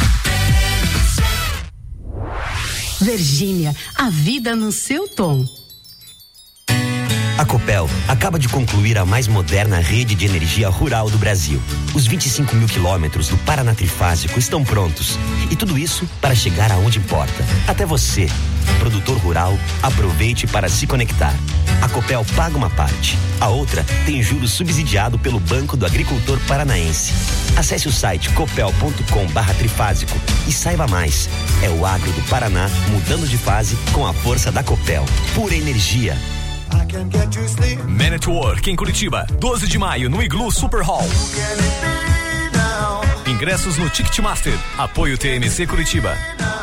Virgínia, a vida no seu tom. A Copel acaba de concluir a mais moderna rede de energia rural do Brasil. Os 25 mil quilômetros do Paraná Trifásico estão prontos. E tudo isso para chegar aonde importa. Até você, produtor rural, aproveite para se conectar. A Copel paga uma parte. A outra tem juros subsidiado pelo Banco do Agricultor Paranaense. Acesse o site copel.com/trifásico e saiba mais. É o agro do Paraná mudando de fase com a força da Copel. Pura energia. Man at Work em Curitiba, 12 de maio no Iglu Super Hall. Ingressos no Ticketmaster. Apoio TMC Curitiba.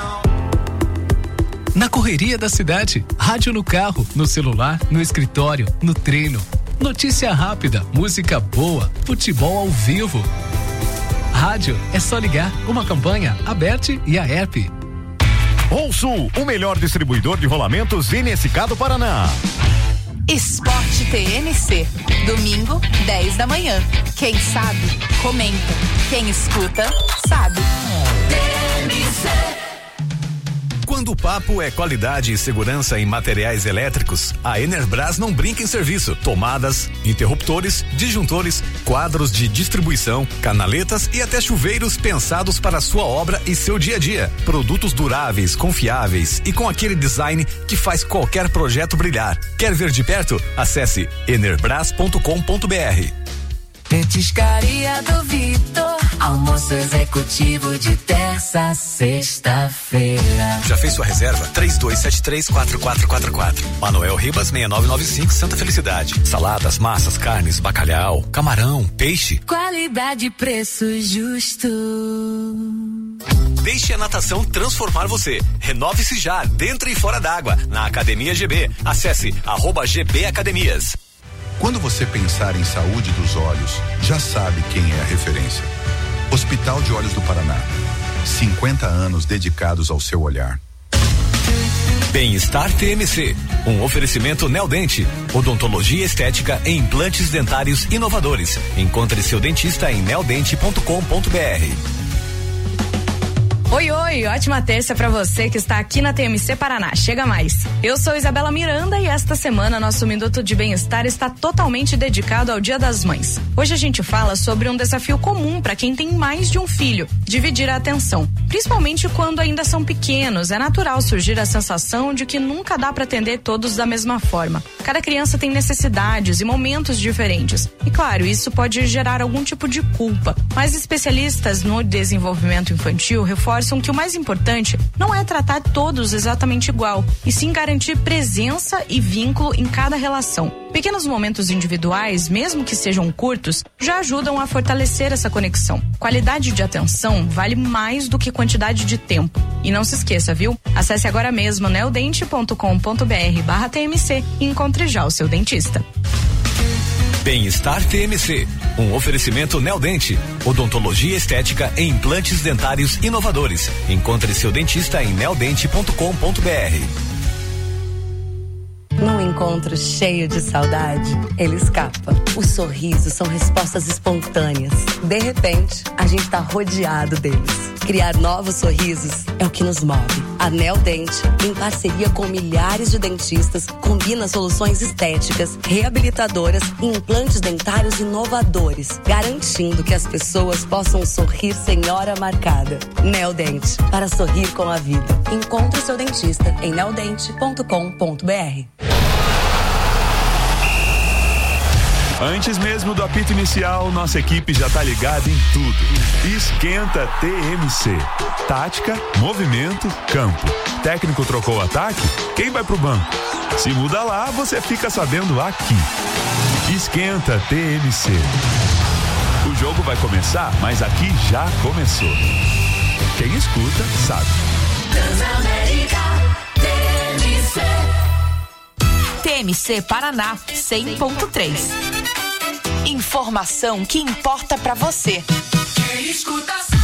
Na correria da cidade, rádio no carro, no celular, no escritório, no treino. Notícia rápida, música boa, futebol ao vivo. Rádio, é só ligar. Uma campanha, Aberte e a ERP. Sul, o melhor distribuidor de rolamentos NSK do Paraná. Esporte TMC. Domingo, 10 da manhã. Quem sabe, comenta. Quem escuta, sabe. TMC. Quando o papo é qualidade e segurança em materiais elétricos, a Enerbras não brinca em serviço. Tomadas, interruptores, disjuntores, quadros de distribuição, canaletas e até chuveiros pensados para a sua obra e seu dia a dia. Produtos duráveis, confiáveis e com aquele design que faz qualquer projeto brilhar. Quer ver de perto? Acesse enerbras.com.br. Petiscaria do Vitor, almoço executivo de terça a sexta-feira. Já fez sua reserva? 32734444. Manuel Ribas 6995, Santa Felicidade. Saladas, massas, carnes, bacalhau, camarão, peixe. Qualidade e preço justo. Deixe a natação transformar você. Renove-se já, dentro e fora d'água, na Academia GB. Acesse @GB Academias. Quando você pensar em saúde dos olhos, já sabe quem é a referência. Hospital de Olhos do Paraná. 50 anos dedicados ao seu olhar. Bem-estar TMC. Um oferecimento Neodente. Odontologia estética e implantes dentários inovadores. Encontre seu dentista em neodente.com.br. Oi, ótima terça pra você que está aqui na TMC Paraná. Chega mais. Eu sou Isabela Miranda e esta semana nosso Minuto de Bem-Estar está totalmente dedicado ao Dia das Mães. Hoje a gente fala sobre um desafio comum para quem tem mais de um filho: dividir a atenção. Principalmente quando ainda são pequenos, é natural surgir a sensação de que nunca dá para atender todos da mesma forma. Cada criança tem necessidades e momentos diferentes. E claro, isso pode gerar algum tipo de culpa. Mas especialistas no desenvolvimento infantil reforçam que o mais importante não é tratar todos exatamente igual, e sim garantir presença e vínculo em cada relação. Pequenos momentos individuais, mesmo que sejam curtos, já ajudam a fortalecer essa conexão. Qualidade de atenção vale mais do que quantidade de tempo. E não se esqueça, viu? Acesse agora mesmo neodente.com.br/TMC e encontre já o seu dentista. Bem-estar TMC. Um oferecimento Neodente. Odontologia estética e implantes dentários inovadores. Encontre seu dentista em neodente.com.br. Num encontro cheio de saudade, ele escapa. Os sorrisos são respostas espontâneas. De repente, a gente tá rodeado deles. Criar novos sorrisos é o que nos move. A Neodente, em parceria com milhares de dentistas, combina soluções estéticas, reabilitadoras e implantes dentários inovadores, garantindo que as pessoas possam sorrir sem hora marcada. Neodente, para sorrir com a vida. Encontre o seu dentista em neodente.com.br. Antes mesmo do apito inicial, nossa equipe já tá ligada em tudo. Esquenta TMC. Tática, movimento, campo. Técnico trocou o ataque? Quem vai pro banco? Se muda lá, você fica sabendo aqui. Esquenta TMC. O jogo vai começar, mas aqui já começou. Quem escuta, sabe. Transamérica TMC. TMC Paraná 100.3. Informação que importa pra você. Quem escuta sabe.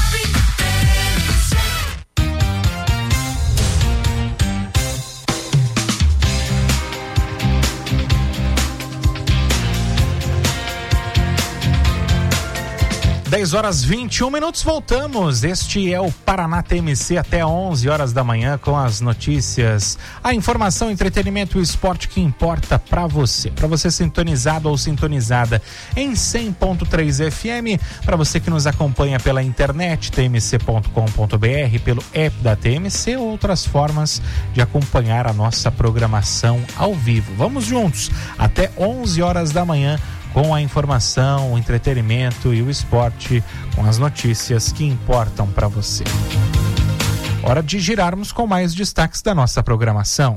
Dez horas 21 minutos, voltamos. Este é o Paraná TMC até 11 horas da manhã com as notícias, a informação, entretenimento e esporte que importa pra você. Pra você sintonizado ou sintonizada em 100.3 FM, pra você que nos acompanha pela internet, tmc.com.br, pelo app da TMC ou outras formas de acompanhar a nossa programação ao vivo. Vamos juntos até 11 horas da manhã com a informação, o entretenimento e o esporte, com as notícias que importam para você. Hora de girarmos com mais destaques da nossa programação.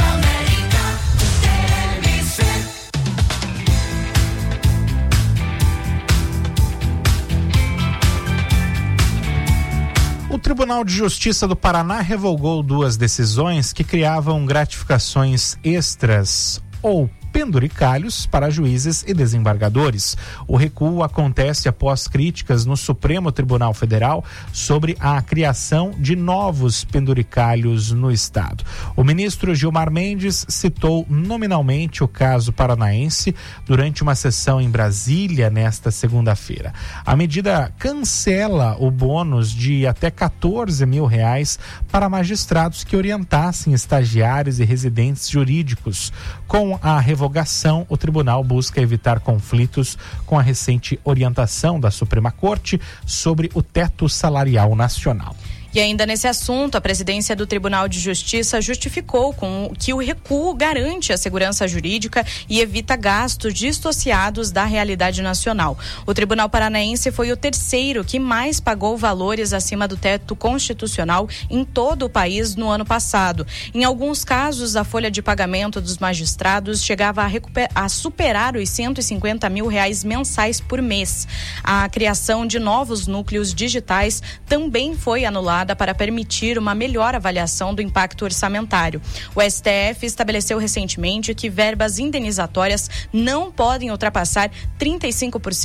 O Tribunal de Justiça do Paraná revogou 2 decisões que criavam gratificações extras ou penduricalhos para juízes e desembargadores. O recuo acontece após críticas no Supremo Tribunal Federal sobre a criação de novos penduricalhos no estado. O ministro Gilmar Mendes citou nominalmente o caso paranaense durante uma sessão em Brasília nesta segunda-feira. A medida cancela o bônus de até R$14 mil para magistrados que orientassem estagiários e residentes jurídicos. Com a revogação, o tribunal busca evitar conflitos com a recente orientação da Suprema Corte sobre o teto salarial nacional. E ainda nesse assunto, a presidência do Tribunal de Justiça justificou que o recuo garante a segurança jurídica e evita gastos dissociados da realidade nacional. O Tribunal Paranaense foi o terceiro que mais pagou valores acima do teto constitucional em todo o país no ano passado. Em alguns casos, a folha de pagamento dos magistrados chegava a superar os R$150 mil mensais por mês. A criação de novos núcleos digitais também foi anulada para permitir uma melhor avaliação do impacto orçamentário. O STF estabeleceu recentemente que verbas indenizatórias não podem ultrapassar 35%